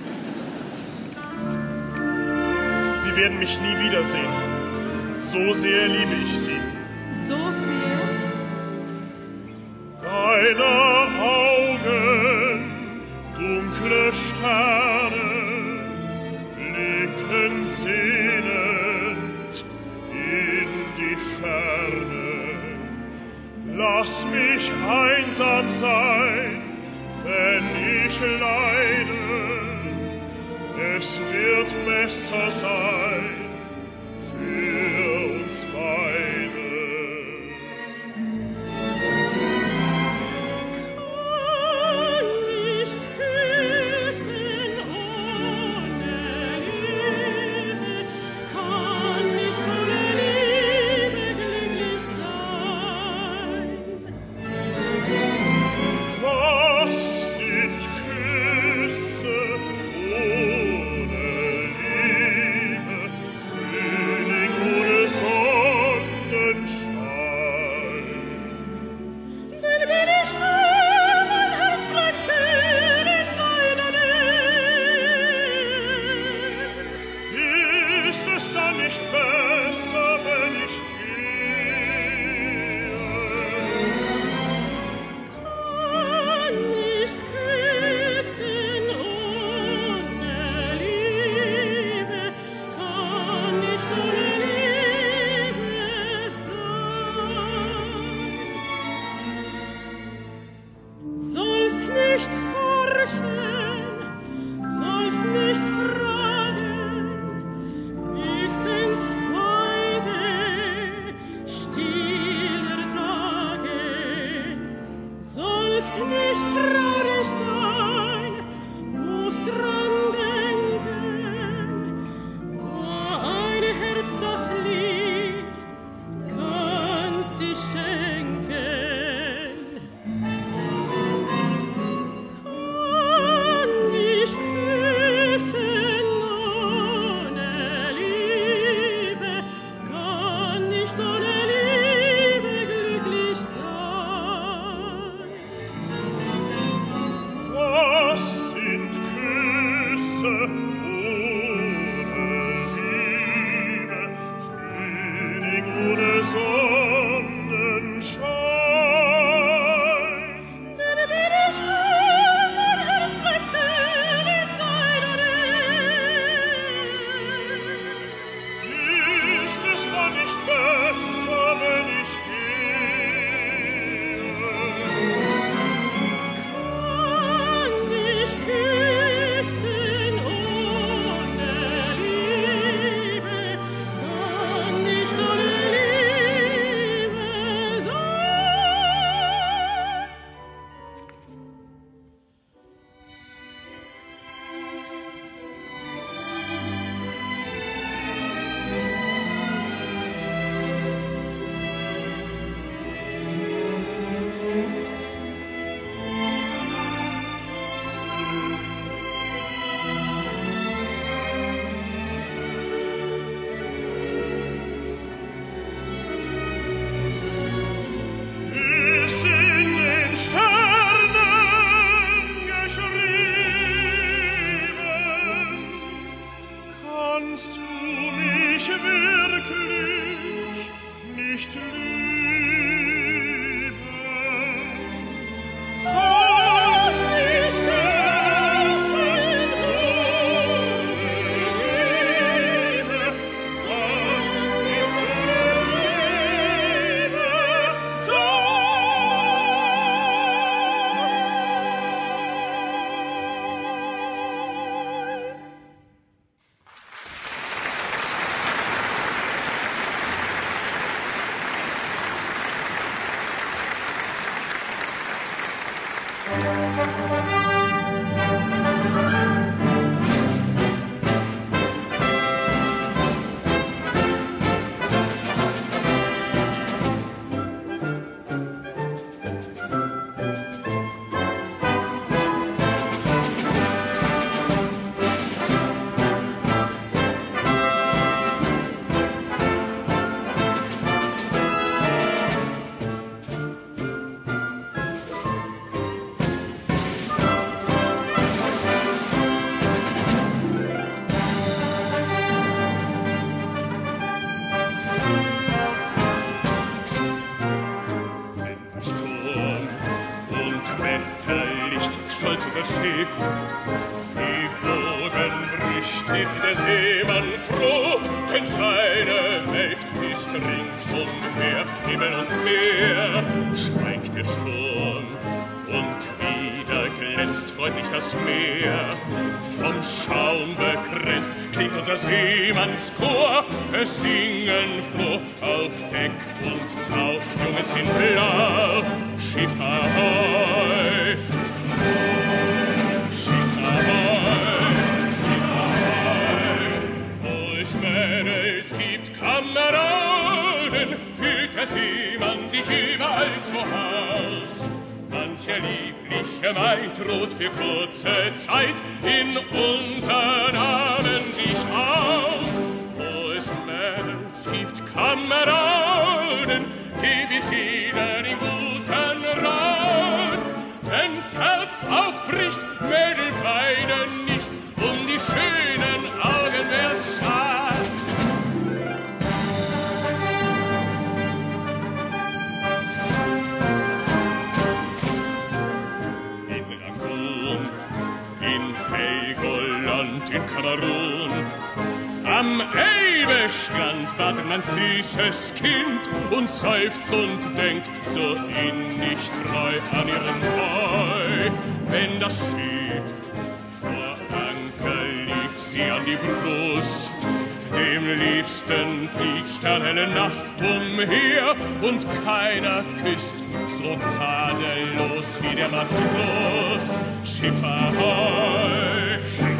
Sie werden mich nie wiedersehen. So sehr liebe ich Sie. So sehr? Deine Augen, dunkle Sterne, blicken sehnend in die Ferne. Lass mich einsam sein, wenn ich leide. Es wird besser sein für uns beide. Kann nicht küssen ohne Liebe, kann nicht ohne Liebe glücklich sein. Was sind Küsse ohne Liebe, Frühling ohne dran denken. Ein Herz, das liebt, kann sich schenken. Kann nicht küssen ohne Liebe, kann nicht ohne Liebe glücklich sein. Was sind Küsse ohne Liebe, Frühling ohne Sonnenschein? Denn bin ich wohl, mein Herz bleibt kühl in deiner Nähe. Ist es dann nicht besser, wenn ich gehe? Kann nicht küssen ohne Liebe, kann nicht ohne Liebe sein. Ist in den Sternen geschrieben, kannst du mich wirklich nicht lieben? Kann ich küssen ohne Liebe, kann nicht ohne Liebe sein. Sturm und Wetterlicht, stolz unser Schiff. Die Wogen bricht, ist der Seemann froh, denn seine Welt ist ringsumher Himmel und Meer. Schweigt der Sturm und wieder glänzt freundlich das Meer. Vom Schaum bekränzt klingt unser Seemannschor. Es singen froh auf Deck und Tau, Junges in Blau. Schiff ahoi, Schiff ahoi, Schiff ahoi. Wo es Männer es gibt, Kameraden, fühlt der Seemann sich überall zu Haus. Mancher liebliche Maid droht für kurze Zeit in unseren Armen sich aus. Wo es Mädels gibt, Kameraden, geb ich ihnen in guten Rat. Wenn's Herz aufbricht, Mädel weinen nicht, um die schönen Augen wär's schad. In Rangoon, in Helgoland, in Kamerun, am Elbestrand wartet mein süßes Kind und seufzt und denkt so innig treu an ihren Boy. Wenn das Schiff vor Anker liegt, sie an die Brust, dem Liebsten fliegt sternhelle Nacht umher und keiner küsst so tadellos wie der Matros. Schiff ahoi!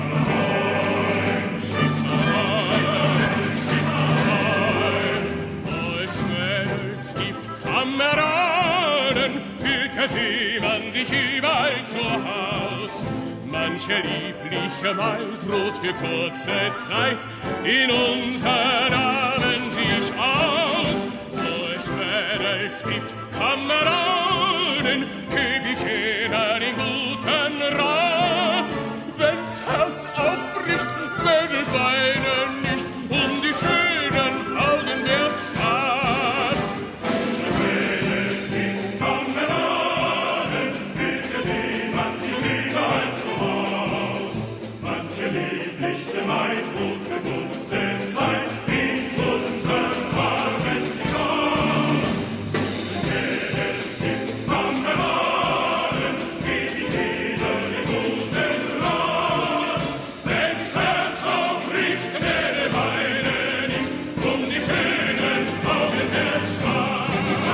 Manche liebliche Maid ruht für kurze Zeit in unseren Armen sich aus. Wo es Mädels gibt, Kameraden, geb ich ihnen den guten Rat. Wenn's Herz aufbricht, Mädel weinen nicht um die schönen Augen der Stadt. Mädels sind Kameraden, bitte sehen man sich lieber als zu Haus. Manche liebliche Maid ruht für kurze Zeit in unseren Armen sich aus. Mädels sind Kameraden, geb ich ihnen den guten Rat. Wenn's Herz aufbricht, Mädel weinen nicht um die schönen Augen der Stadt.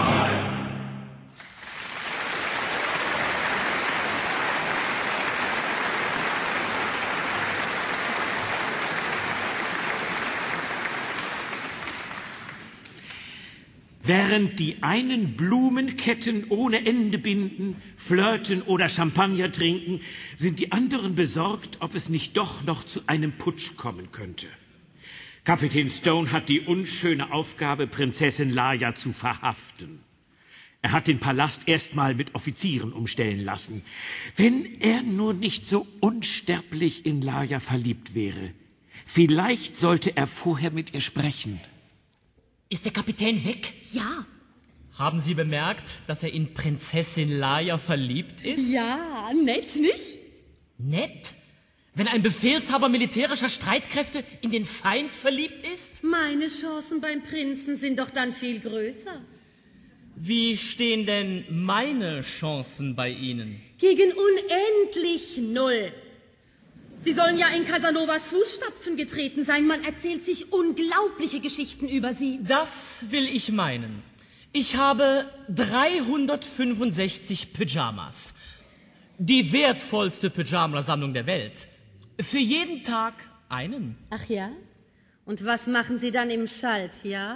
Während die einen Blumenketten ohne Ende binden, flirten oder Champagner trinken, sind die anderen besorgt, ob es nicht doch noch zu einem Putsch kommen könnte. Kapitän Stone hat die unschöne Aufgabe, Prinzessin Laia zu verhaften. Er hat den Palast erstmal mit Offizieren umstellen lassen. Wenn er nur nicht so unsterblich in Laia verliebt wäre, vielleicht sollte er vorher mit ihr sprechen. Ist der Kapitän weg? Ja. Haben Sie bemerkt, dass er in Prinzessin Laia verliebt ist? Ja, nett, nicht? Nett? Wenn ein Befehlshaber militärischer Streitkräfte in den Feind verliebt ist? Meine Chancen beim Prinzen sind doch dann viel größer. Wie stehen denn meine Chancen bei Ihnen? Gegen unendlich null. Sie sollen ja in Casanovas Fußstapfen getreten sein. Man erzählt sich unglaubliche Geschichten über Sie. Das will ich meinen. Ich habe dreihundertfünfundsechzig Pyjamas. Die wertvollste Pyjamasammlung der Welt. Für jeden Tag einen. Ach ja? Und was machen Sie dann im Schaltjahr?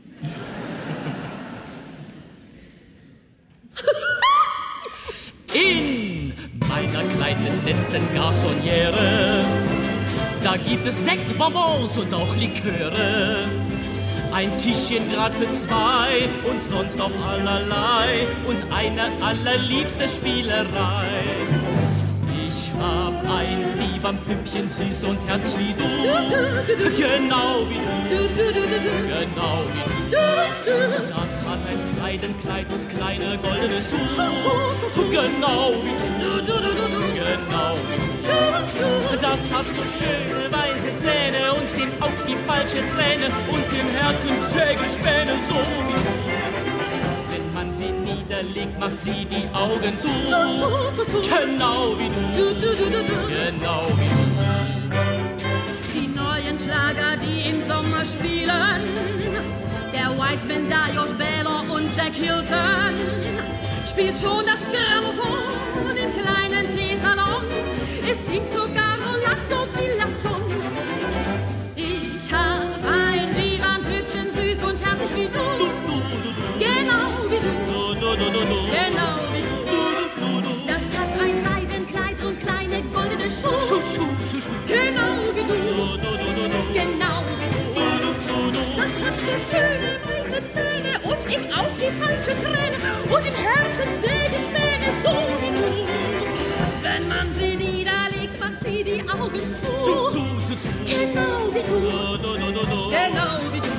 In meiner kleinen netten Garçonniere, da gibt es Sekt, Bonbons und auch Liköre. Ein Tischchen grad für zwei und sonst auch allerlei und eine allerliebste Spielerei. Ich hab ein Divan-Püppchen, süß und herzlich wie du, genau wie du, genau wie du. Das hat ein Seidenkleid und kleine goldene Schuhe, genau wie du, genau wie du. Das hat so schöne weiße Zähne und dem Auge die falsche Träne und dem Herzen Sägespäne, so wie du. Wenn man sie niederlegt, macht sie die Augen zu, genau wie du, genau wie du. Die neuen Schlager, die im Sommer spielen, der Whiteman, Darius Bella und Jack Hilton, spielt schon das Grammophon im kleinen Teesalon. Es singt sogar Rolando Villasson. Ich hab ein Divan-Püppchen, süß und herzlich wie du, genau wie du, genau wie du. Das hat ein Seidenkleid und kleine goldene Schuhe, genau wie du, genau wie du. Das hat so schöne weiße Zähne und im Auge die falsche Träne und im Herzen Sägespäne, so wie du. Wenn man sie niederlegt, macht sie die Augen zu, genau wie du, genau wie du.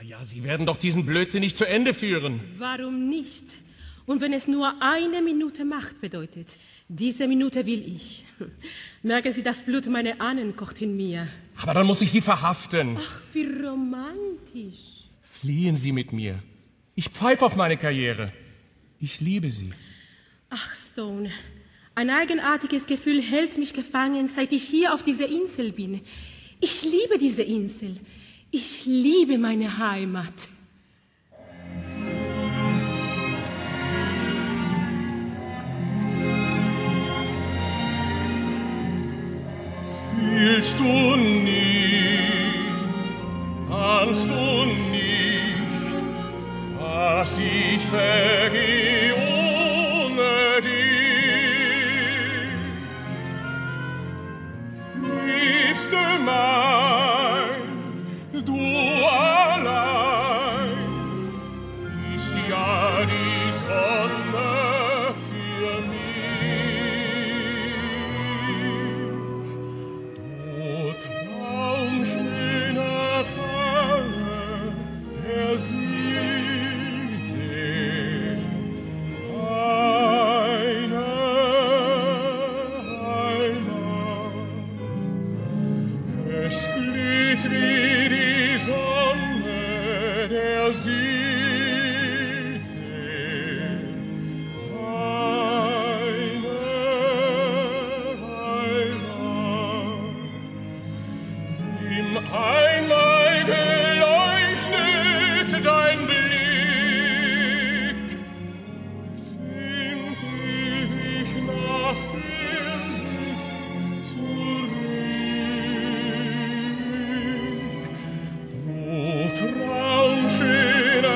Ja, Sie werden doch diesen Blödsinn nicht zu Ende führen. Warum nicht? Und wenn es nur eine Minute Macht bedeutet, diese Minute will ich. Merken Sie, das Blut meiner Ahnen kocht in mir. Aber dann muss ich Sie verhaften. Ach, wie romantisch. Fliehen Sie mit mir. Ich pfeife auf meine Karriere. Ich liebe Sie. Ach, Stone, ein eigenartiges Gefühl hält mich gefangen, seit ich hier auf dieser Insel bin. Ich liebe diese Insel. Ich liebe meine Heimat. Fühlst du nicht, ahnst du nicht, dass ich vergehe ohne dich? Liebste mein, du allein, bist ja die Sonne für mich. Du traumschöne Perle der Südsee, meine Heimat. Es glüht wie die Sonne der Südsee, meine Heimat. Im Einleibe leuchtet dein Blick, sind ewig nach dir sich zurück. Du traumschöne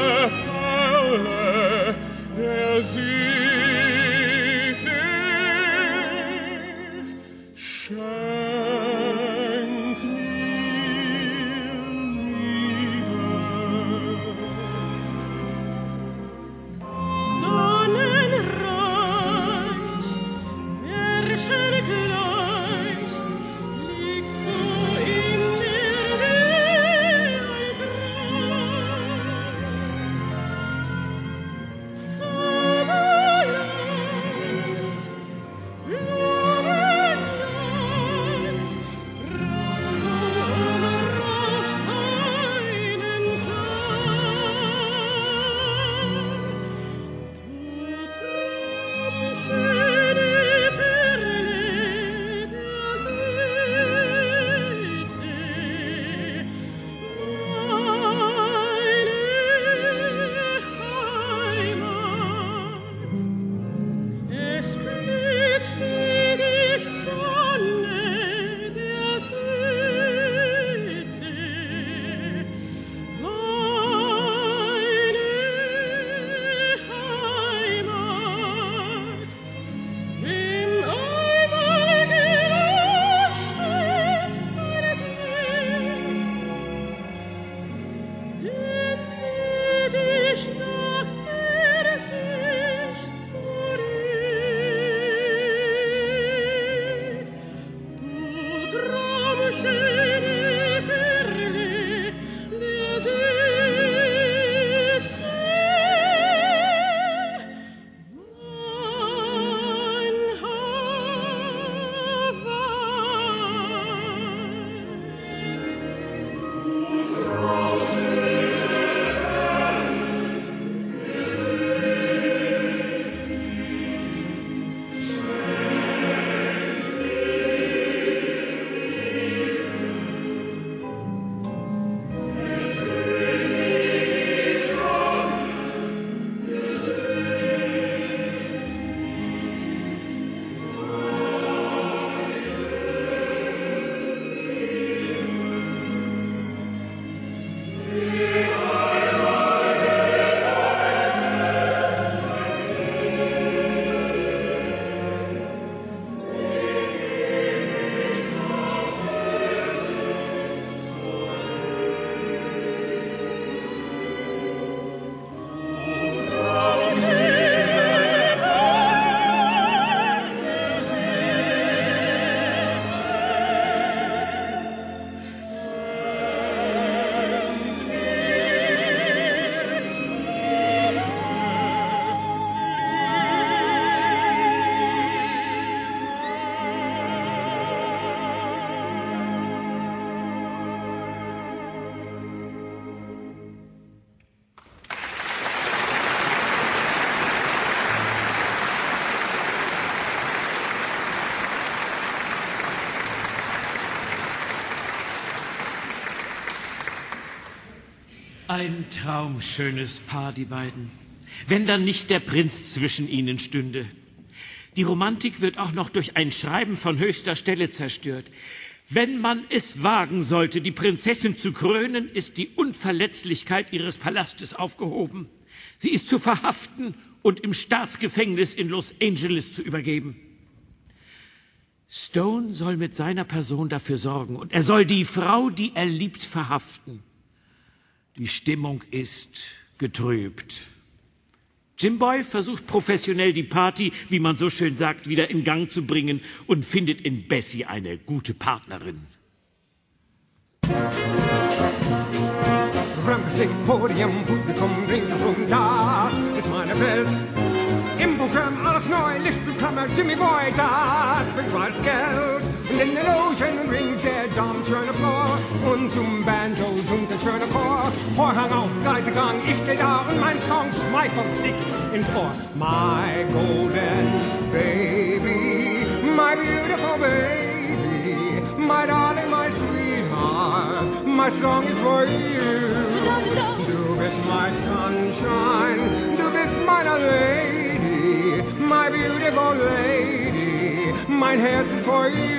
Ein traumschönes Paar, die beiden. Wenn dann nicht der Prinz zwischen ihnen stünde. Die Romantik wird auch noch durch ein Schreiben von höchster Stelle zerstört. Wenn man es wagen sollte, die Prinzessin zu krönen, ist die Unverletzlichkeit ihres Palastes aufgehoben. Sie ist zu verhaften und im Staatsgefängnis in Los Angeles zu übergeben. Stone soll mit seiner Person dafür sorgen und er soll die Frau, die er liebt, verhaften. Die Stimmung ist getrübt. Jimboy versucht professionell die Party, wie man so schön sagt, wieder in Gang zu bringen und findet in Bessie eine gute Partnerin. Rampenlicht, Podium, Publikum, ringsherum, das ist meine Welt. Im Programm alles neu, Lichtbekommer, Jimmy Boy, das bringt weißes Geld. Und in den Ocean Rings der Damen schöne Floor und zum Banjo summt der schöne Chor. Vorhang auf, Gleisegang, ich steh da und mein Song schmeichelt sich ins Ohr. My golden baby, my beautiful baby, my darling, my sweetheart, my song is for you. Du bist my sunshine, du bist meine Lady, my beautiful lady, mein Herz ist for you.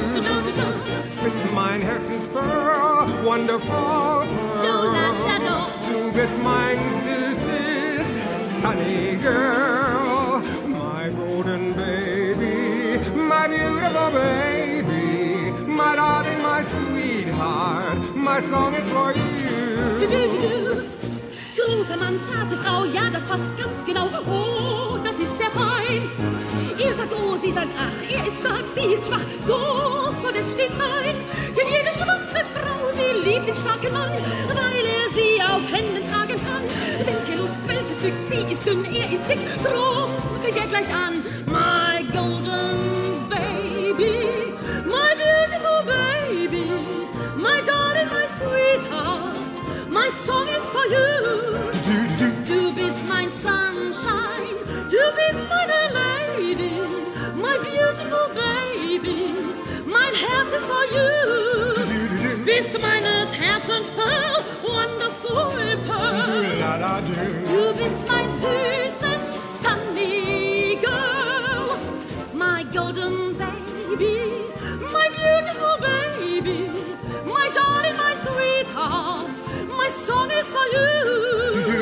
Du bist mein Herzenspearl, wonderful pearl. Du bist mein süßes, sunny girl, my golden baby, my beautiful baby, my darling, my sweetheart, my song is for you. Du, du, du, du. Großer Mann, zarte Frau, ja, das passt ganz genau. Oh, das ist sehr fein. Ihr sagt oh, sie sagt ach, er ist stark, sie ist schwach. So soll es stets sein. Denn jede schwache Frau, sie liebt den starken Mann, weil er sie auf Händen tragen kann. Welche Lust, welches Glück, sie ist dünn, er ist dick. Drum fängt er gleich an. My golden baby, my beautiful baby, my darling, my sweetheart, my song is for you. Du bist mein Sunshine, du bist meine Lady, my beautiful baby, mein Herz ist for you. Bist meines Herzens Pearl, wonderful pearl. Du bist mein süßes sunny girl, my golden baby, my beautiful baby, my darling, my sweetheart, my song is for you.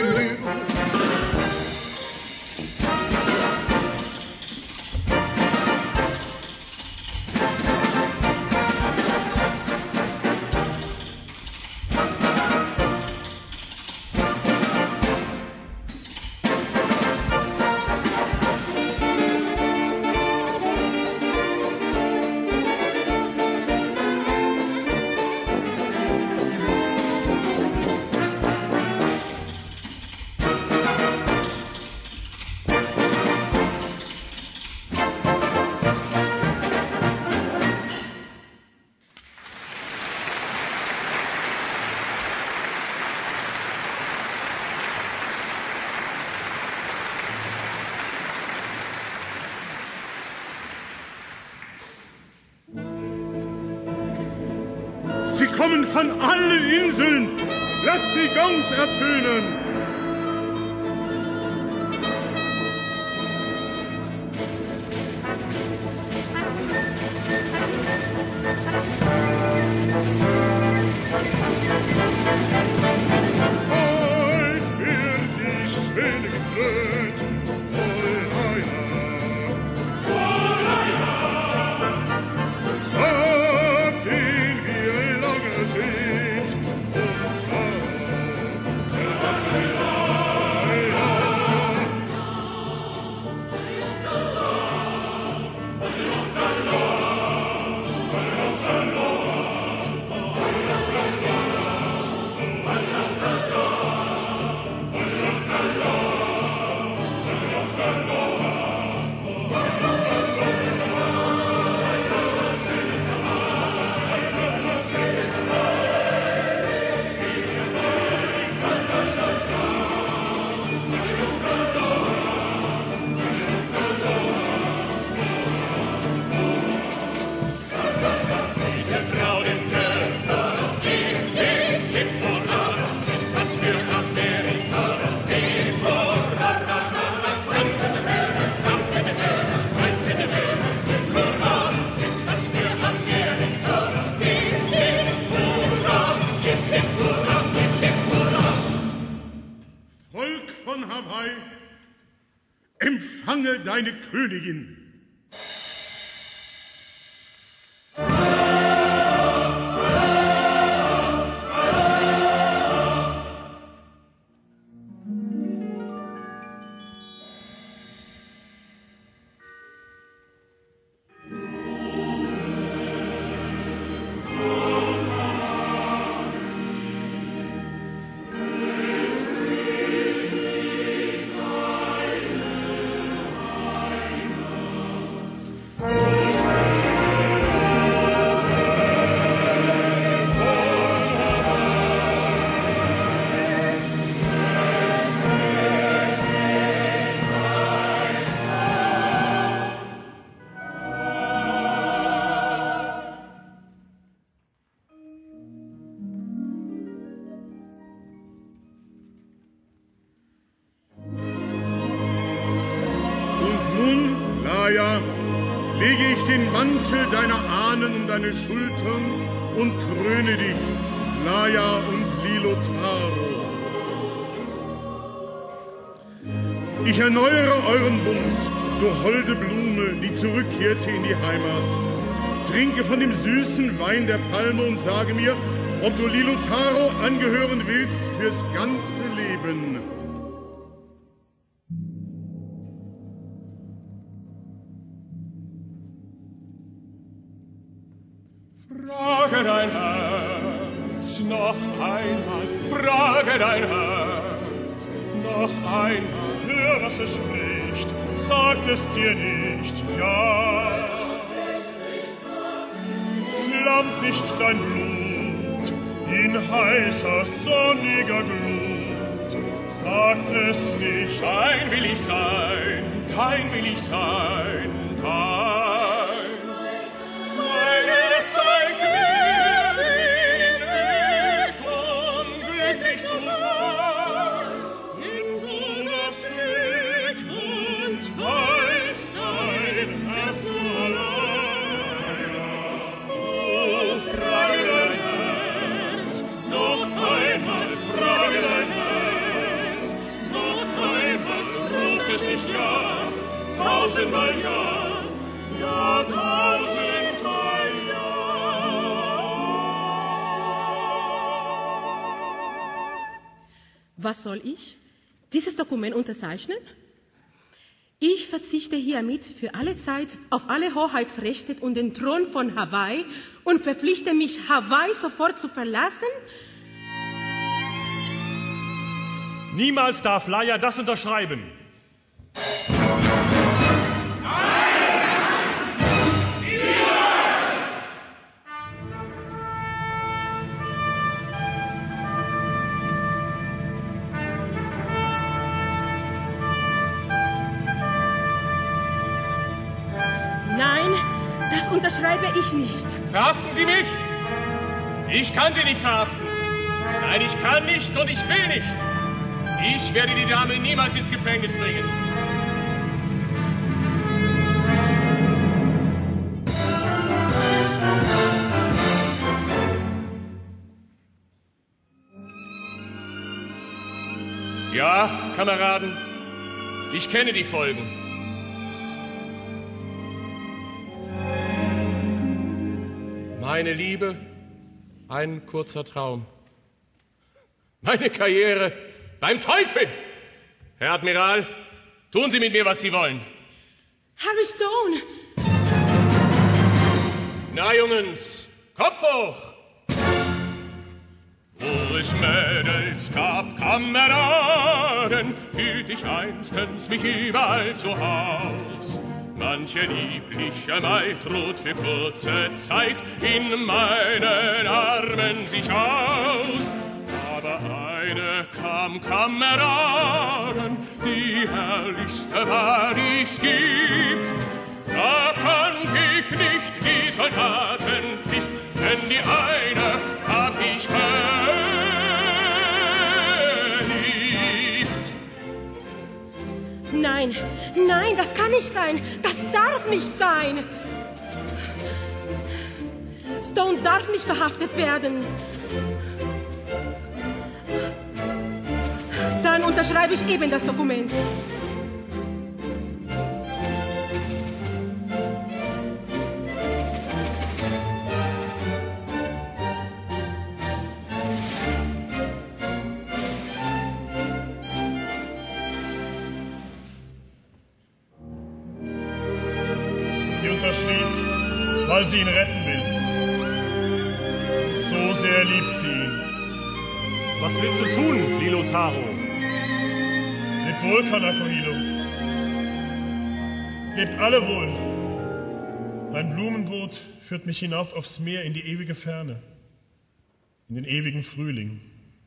Sie kommen von allen Inseln. Lasst die Gongs ertönen. von Hawaii, empfange deine Königin. Lege ich den Mantel deiner Ahnen um deine Schultern und kröne dich, Laia und Lilotaro. Ich erneuere euren Bund, du holde Blume, die zurückkehrte in die Heimat. Trinke von dem süßen Wein der Palme und sage mir, ob du Lilotaro angehören willst fürs ganze Leben. Frage dein Herz noch einmal, frage dein Herz noch einmal. Hör, was es spricht, sagt es dir nicht, ja. Flammt nicht dein Blut in heißer, sonniger Glut, sagt es nicht. Dein will ich sein, dein will ich sein, dein. Meine zeigt mir den Weg, um glücklich zu sein. In Wunder Glück und weiß dein Herz allein. Oh, frage dein Herz, noch einmal, frage dein Herz, noch einmal, ruft es nicht ja, tausendmal ja, ja, tausendmal. Was soll ich? Dieses Dokument unterzeichnen? Ich verzichte hiermit für alle Zeit auf alle Hoheitsrechte und den Thron von Hawaii und verpflichte mich, Hawaii sofort zu verlassen? Niemals darf Laia das unterschreiben. Unterschreibe ich nicht. Verhaften Sie mich? Ich kann Sie nicht verhaften. Nein, ich kann nicht und ich will nicht. Ich werde die Dame niemals ins Gefängnis bringen. Ja, Kameraden, ich kenne die Folgen. Meine Liebe, ein kurzer Traum. Meine Karriere beim Teufel. Herr Admiral, tun Sie mit mir, was Sie wollen. Harry Stone! Na, Jungens, Kopf hoch! Wo es Mädels gab, Kameraden, fühlt ich einstens mich überall zu Haus. Manche liebliche Maid ruht für kurze Zeit in meinen Armen sich aus. Aber eine kam, Kameraden, die herrlichste war, die's gibt. Da konnt ich nicht die Soldatenpflicht, denn die eine hab ich geliebt. Nein, nein, das kann nicht sein. Das darf nicht sein. Stone darf nicht verhaftet werden. Dann unterschreibe ich eben das Dokument. Sie unterschrieb, weil sie ihn retten will. So sehr liebt sie ihn. Was willst du tun, Lilo Taro? Lebt wohl, Kanakohilo. Lebt alle wohl. Mein Blumenboot führt mich hinauf aufs Meer in die ewige Ferne, in den ewigen Frühling.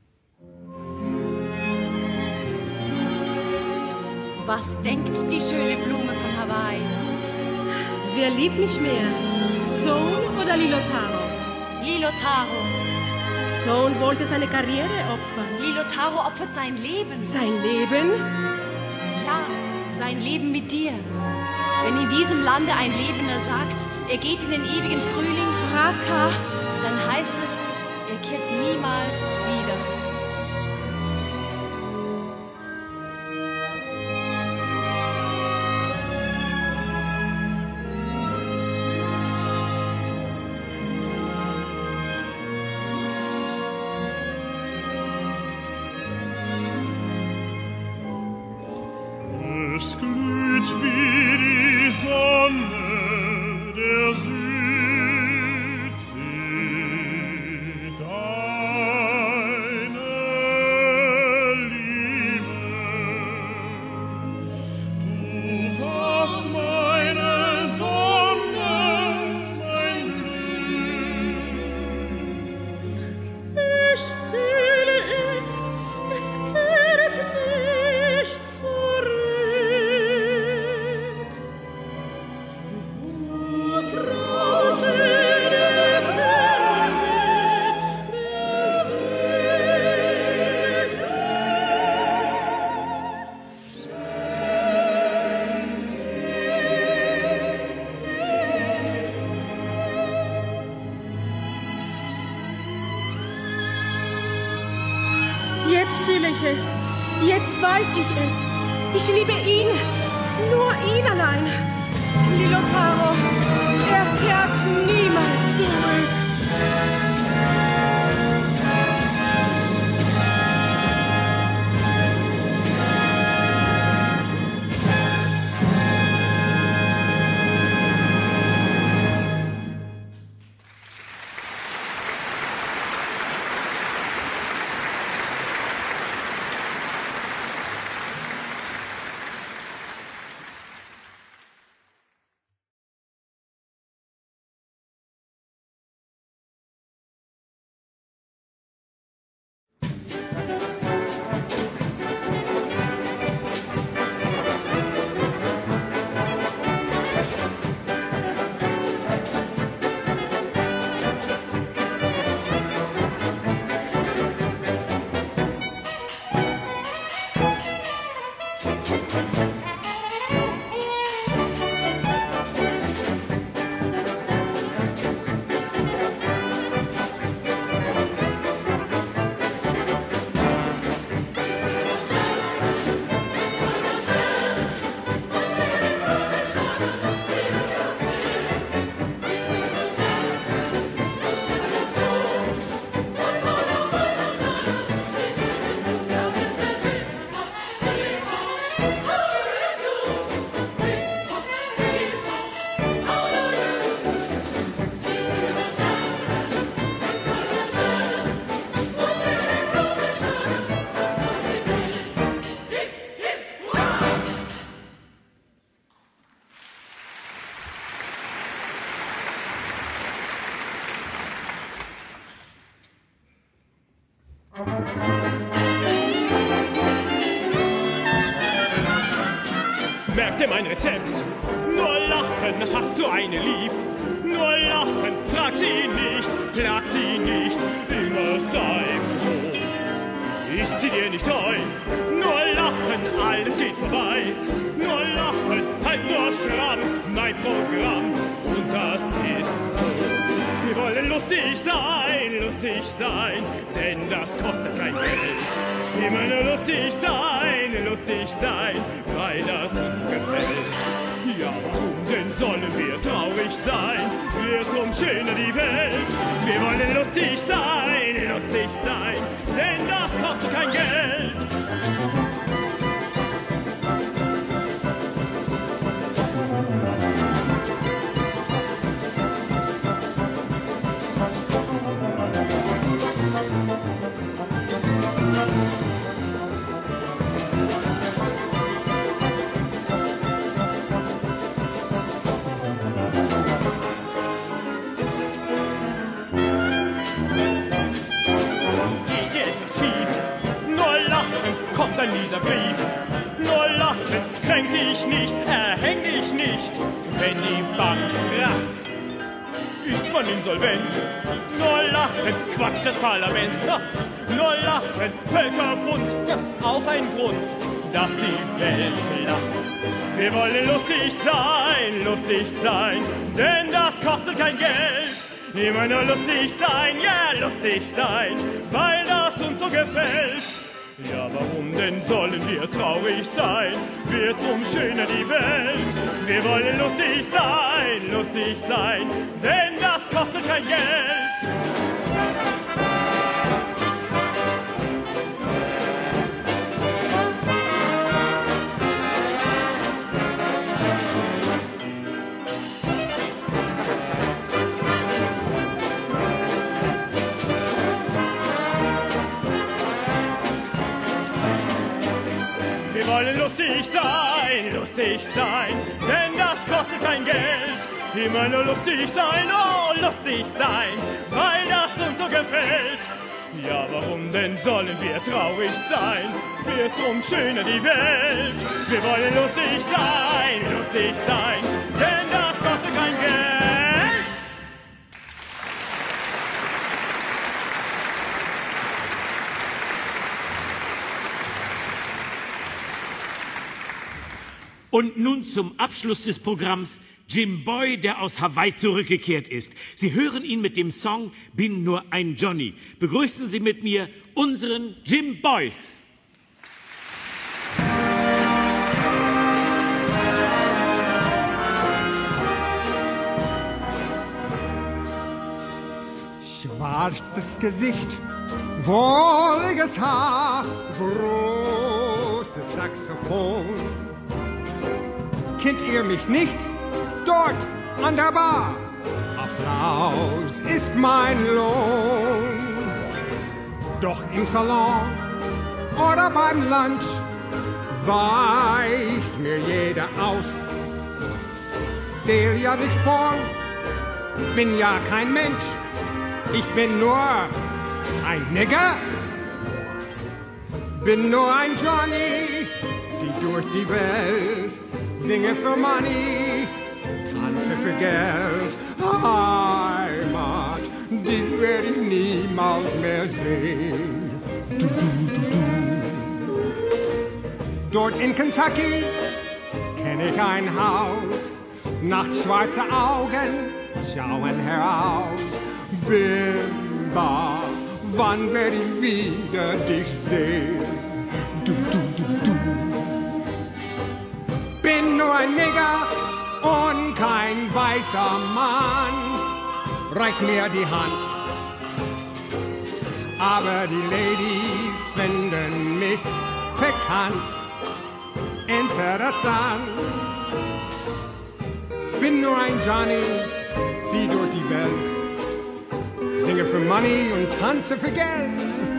Was denkt die schöne Blume von Hawaii? Wer liebt mich mehr? Stone oder Lilo Taro? Lilo Taro. Stone wollte seine Karriere opfern. Lilo Taro opfert sein Leben. Sein Leben? Ja, sein Leben mit dir. Wenn in diesem Lande ein Lebender sagt, er geht in den ewigen Frühling, Raka, dann heißt es, er kehrt niemals wieder. Es glüht wie die Sonne der Südsee, deine Liebe. Du warst meine Sonne, mein Glück. ich fühle es, es kehrt nicht zurück. Jetzt fühle ich es. Jetzt weiß ich es. Ich liebe ihn. Nur ihn allein. Lilo Taro, er kehrt niemals zurück. Merk dir mein Rezept. Nur lachen hast du eine lieb. Nur lachen, trag sie nicht, plag sie nicht, immer sei froh. Ich zieh dir nicht treu. Nur lachen, alles geht vorbei. Nur lachen, halt nur stramm, mein Programm. Und das ist so. Wir wollen lustig sein, lustig sein, denn das kostet kein Geld. Immer nur lustig sein, lustig sein, weil das uns gefällt. Ja, warum denn sollen wir traurig sein? Wird drum schöner die Welt. Wir wollen lustig sein, lustig sein, denn das kostet kein Geld. Dann dieser Brief. Nur lachen, kränk dich nicht, erhäng dich nicht. Wenn die Bank kracht, ist man insolvent. Nur lachen, quatscht das Parlament. Nur lachen, Völkerbund, auch ein Grund, dass die Welt lacht. Wir wollen lustig sein, lustig sein, denn das kostet kein Geld. Immer nur lustig sein, ja, yeah, lustig sein, weil das uns so gefällt. Ja, warum denn sollen wir traurig sein? Wird drum schöner die Welt. Wir wollen lustig sein, lustig sein, denn das kostet kein Geld. Wir wollen lustig sein, lustig sein, denn das kostet kein Geld. Immer nur lustig sein, oh, lustig sein, weil das uns so gefällt. Ja, warum denn sollen wir traurig sein? Wird drum schöner die Welt. Wir wollen lustig sein, lustig sein, denn das kostet kein Geld. Und nun zum Abschluss des Programms Jim Boy, der aus Hawaii zurückgekehrt ist. Sie hören ihn mit dem Song Bin nur ein Johnny. Begrüßen Sie mit mir unseren Jim Boy. Schwarzes Gesicht, wolliges Haar, großes Saxophon. Kennt ihr mich nicht? Dort an der Bar. Applaus ist mein Lohn. Doch im Salon oder beim Lunch weicht mir jeder aus. Zähl ja nicht vor, bin ja kein Mensch. Ich bin nur ein Nigger. Bin nur ein Johnny, zieh durch die Welt. Singe für Money, tanze für Geld. Heimat, dich werde ich niemals mehr sehen. Du, du, du, du. Dort in Kentucky kenne ich ein Haus. Nachts schwarze Augen schauen heraus. Bimba, wann werde ich wieder dich sehen? Du, du, du, du. Bin nur ein Nigger und kein weißer Mann. Reich mir die Hand, aber die Ladies finden mich bekannt, interessant. Bin nur ein Johnny, zieh durch die Welt, singe für Money und tanze für Geld.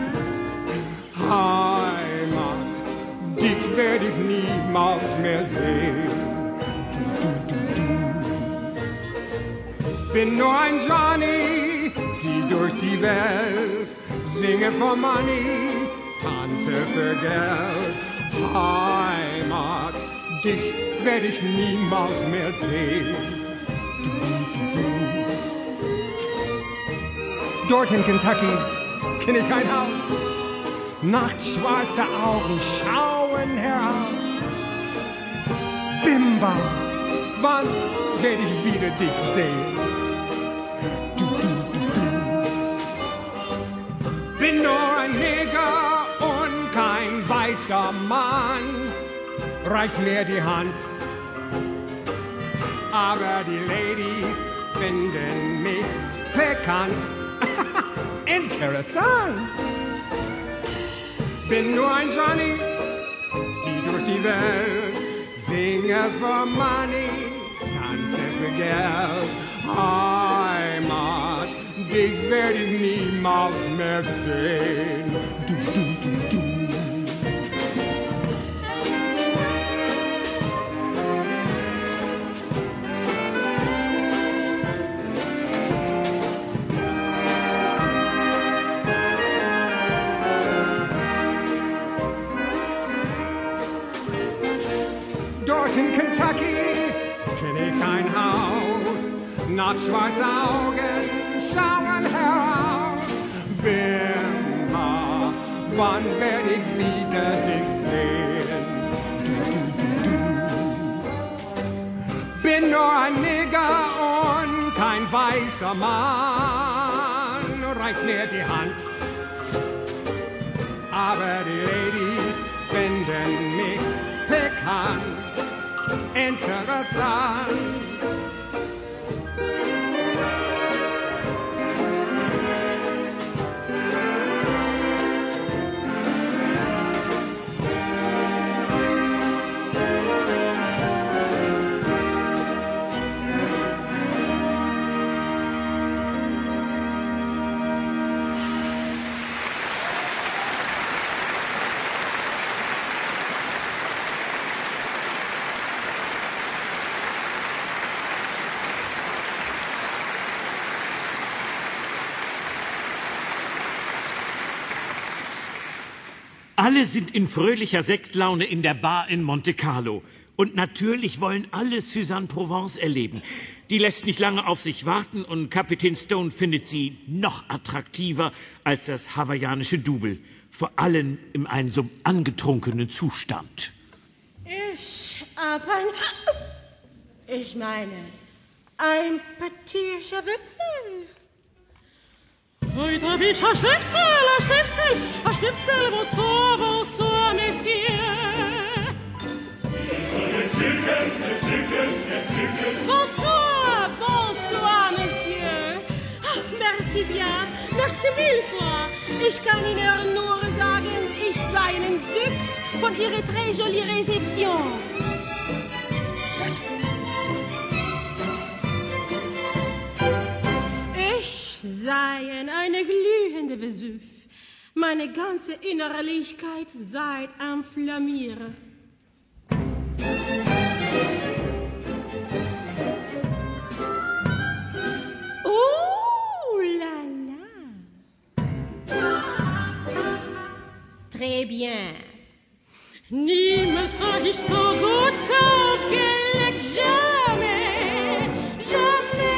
Heimat, dich werde ich niemals mehr sehen. Du, du, du, du. Bin nur ein Johnny, zieh durch die Welt, singe for money, tanze für Geld. Heimat, dich werde ich niemals mehr sehen. Du, du, du. Dort in Kentucky kenne ich ein Haus. Nachts schwarze Augen schauen heraus. Bimba, wann werde ich wieder dich sehen? Du, du, Bin nur ein Neger und kein weißer Mann. Reich mir die Hand. Aber die Ladies finden mich bekannt. Interessant. Bin nur ein Johnny, zieh durch die Welt, singe für Money, tanze für Geld. Heimat, dich werd ich niemals mehr sehen. Du, du, du, du. Dort in Kentucky kenn ich ein Haus, nach schwarzen Augen schauen heraus. Bimba, wann werd ich wieder dich sehen? Du, du, du, du. Bin nur ein Neger und kein weißer Mann. Reich mir die Hand, aber die Ladies finden mich bekannt. Interessant. Alle sind in fröhlicher Sektlaune in der Bar in Monte Carlo. Und natürlich wollen alle Suzanne Provence erleben. Die lässt nicht lange auf sich warten und Kapitän Stone findet sie noch attraktiver als das hawaiianische Double. Vor allem in einem so angetrunkenen Zustand. Ich hab ein... Ich meine, ein Petit Witzel. Heute hab ich ein Schnipsel, ein Schnipsel, ein Schnipsel, bonsoir, bonsoir, Messieurs. Entzückend, entzückend, entzückend. Bonsoir, bonsoir, Messieurs. Ach, merci bien, merci mille fois. Ich kann Ihnen nur sagen, ich sei entzückt von Ihrer très jolie Rezeption. Sei eine glühende Besuch. Meine ganze Innerlichkeit sei am Flammieren. Oh la la. Très bien. Niemals hab ich so gut aufgelegt, jamais, jamais.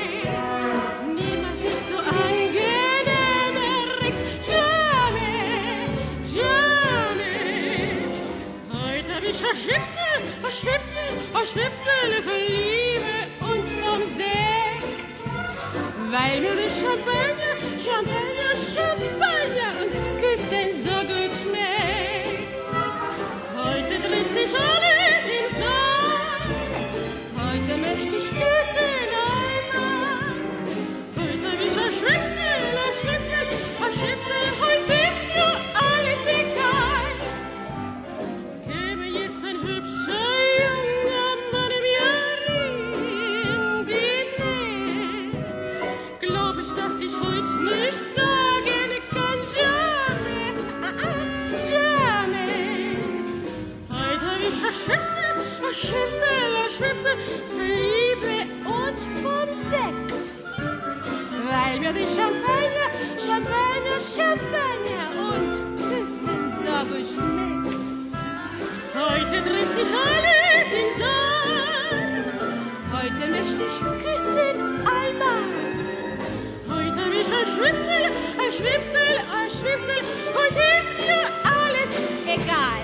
Ein Schnipsel, ein Schnipsel, ein Schnipsel für Liebe und vom Sekt. Weil mir die Champagner, Champagner, Champagner uns Küssen so gut schmeckt. Heute dreht sich alles im Sand. Heute möchte ich küssen einmal. Heute hab ich ein Schnipsel, ein Schnipsel, ein Schnipsel. Heute ist mir alles egal. Hübscher junger Mann mir in die Nähe. Glaub ich, dass ich heute nicht sagen kann, jamais, jamais. Heute hab ich ein Schnipsel, ein Schnipsel, ein Schnipsel für Liebe und vom Sekt. Weil mir die Champagner, Champagner, Champagner und Küssen so gut schmeckt. Heute dreht sich alles im Sand. Heute möchte ich küssen einmal. Heute hab ich ein Schwipsel, ein Schwipsel, ein Schwipsel. Heute ist mir alles egal.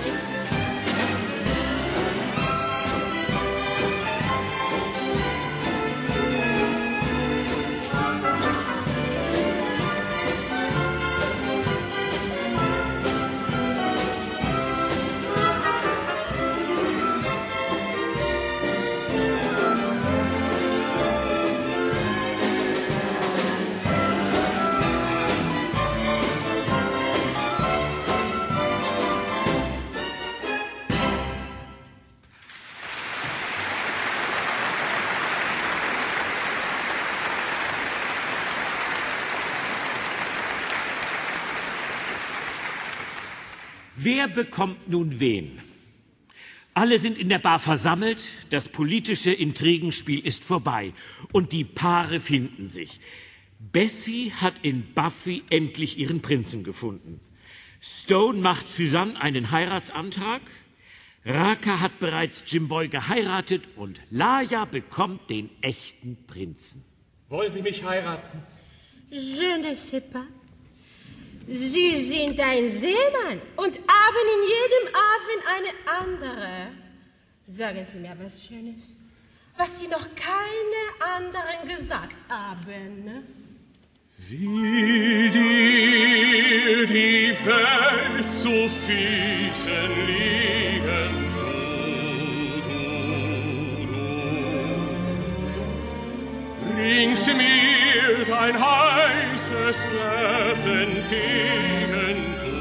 Wer bekommt nun wen? Alle sind in der Bar versammelt, das politische Intrigenspiel ist vorbei und die Paare finden sich. Bessie hat in Buffy endlich ihren Prinzen gefunden. Stone macht Suzanne einen Heiratsantrag. Raka hat bereits Jimboy geheiratet und Laia bekommt den echten Prinzen. Wollen Sie mich heiraten? Je ne sais pas. Sie sind ein Seemann und haben in jedem Hafen eine andere. Sagen Sie mir was Schönes, was Sie noch keine anderen gesagt haben. Wie dir die Welt zu Füßen liegen, bringst mir dein heißes Herz entgegen, du,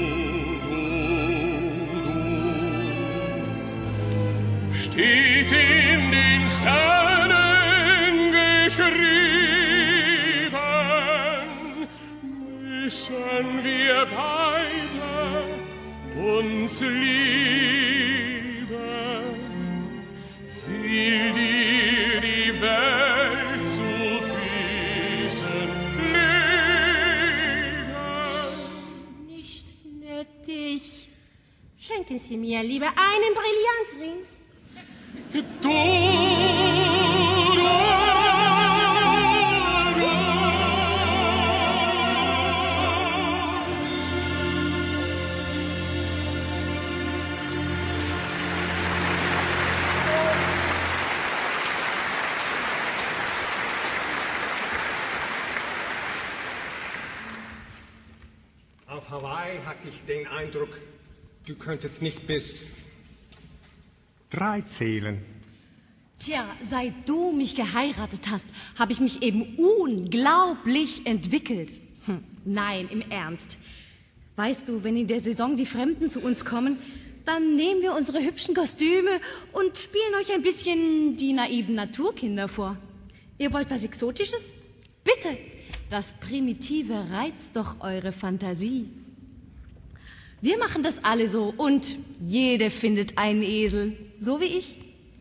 du, du. Steht in den Sternen geschrieben, müssen wir beide uns lieben, will dir die Welt zu Füßen legen. Nicht nötig. Schenken Sie mir lieber einen Brillantring. Du, du, Auf Hawaii hatte ich den Eindruck, du könntest nicht bis drei zählen. Tja, seit du mich geheiratet hast, habe ich mich eben unglaublich entwickelt. Hm, nein, im Ernst. Weißt du, wenn in der Saison die Fremden zu uns kommen, dann nehmen wir unsere hübschen Kostüme und spielen euch ein bisschen die naiven Naturkinder vor. Ihr wollt was Exotisches? Bitte! Das Primitive reizt doch eure Fantasie. Wir machen das alle so und jede findet einen Esel, so wie ich.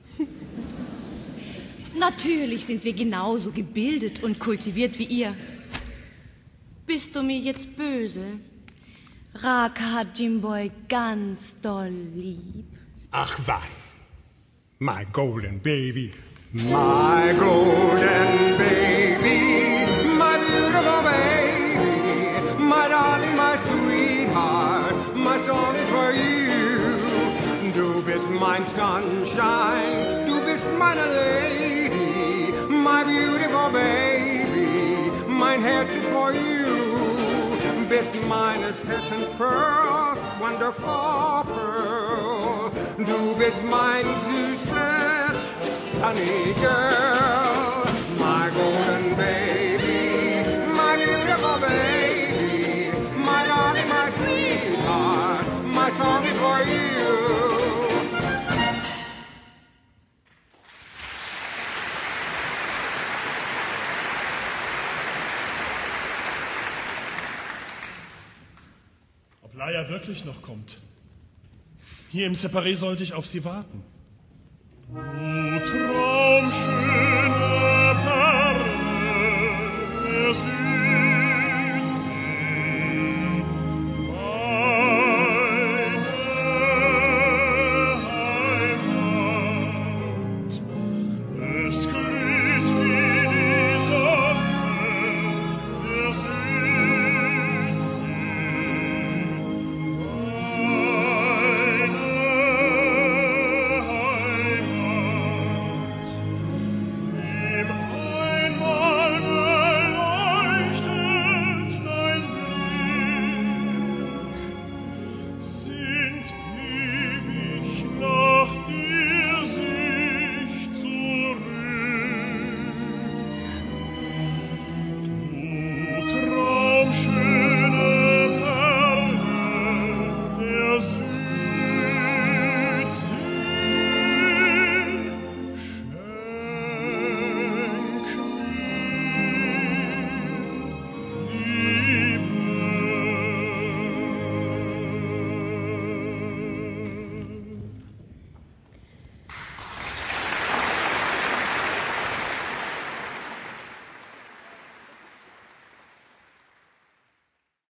Natürlich sind wir genauso gebildet und kultiviert wie ihr. Bist du mir jetzt böse? Raka hat Jimboy ganz doll lieb. Ach was, my golden baby, my golden baby, my beautiful baby, my darling, my sweetheart, my song is for you. Du bist mein Sunshine, du bist meine Lady, my beautiful baby, mein Herz ist for you. Bist meines Herzens Pearl, wonderful Pearl. Du bist mein süßes, sunny girl, my golden baby, my beautiful baby, my darling, my sweetheart, my song is for you. Ob Laia wirklich noch kommt? Hier im Separé sollte ich auf sie warten. O Traumschön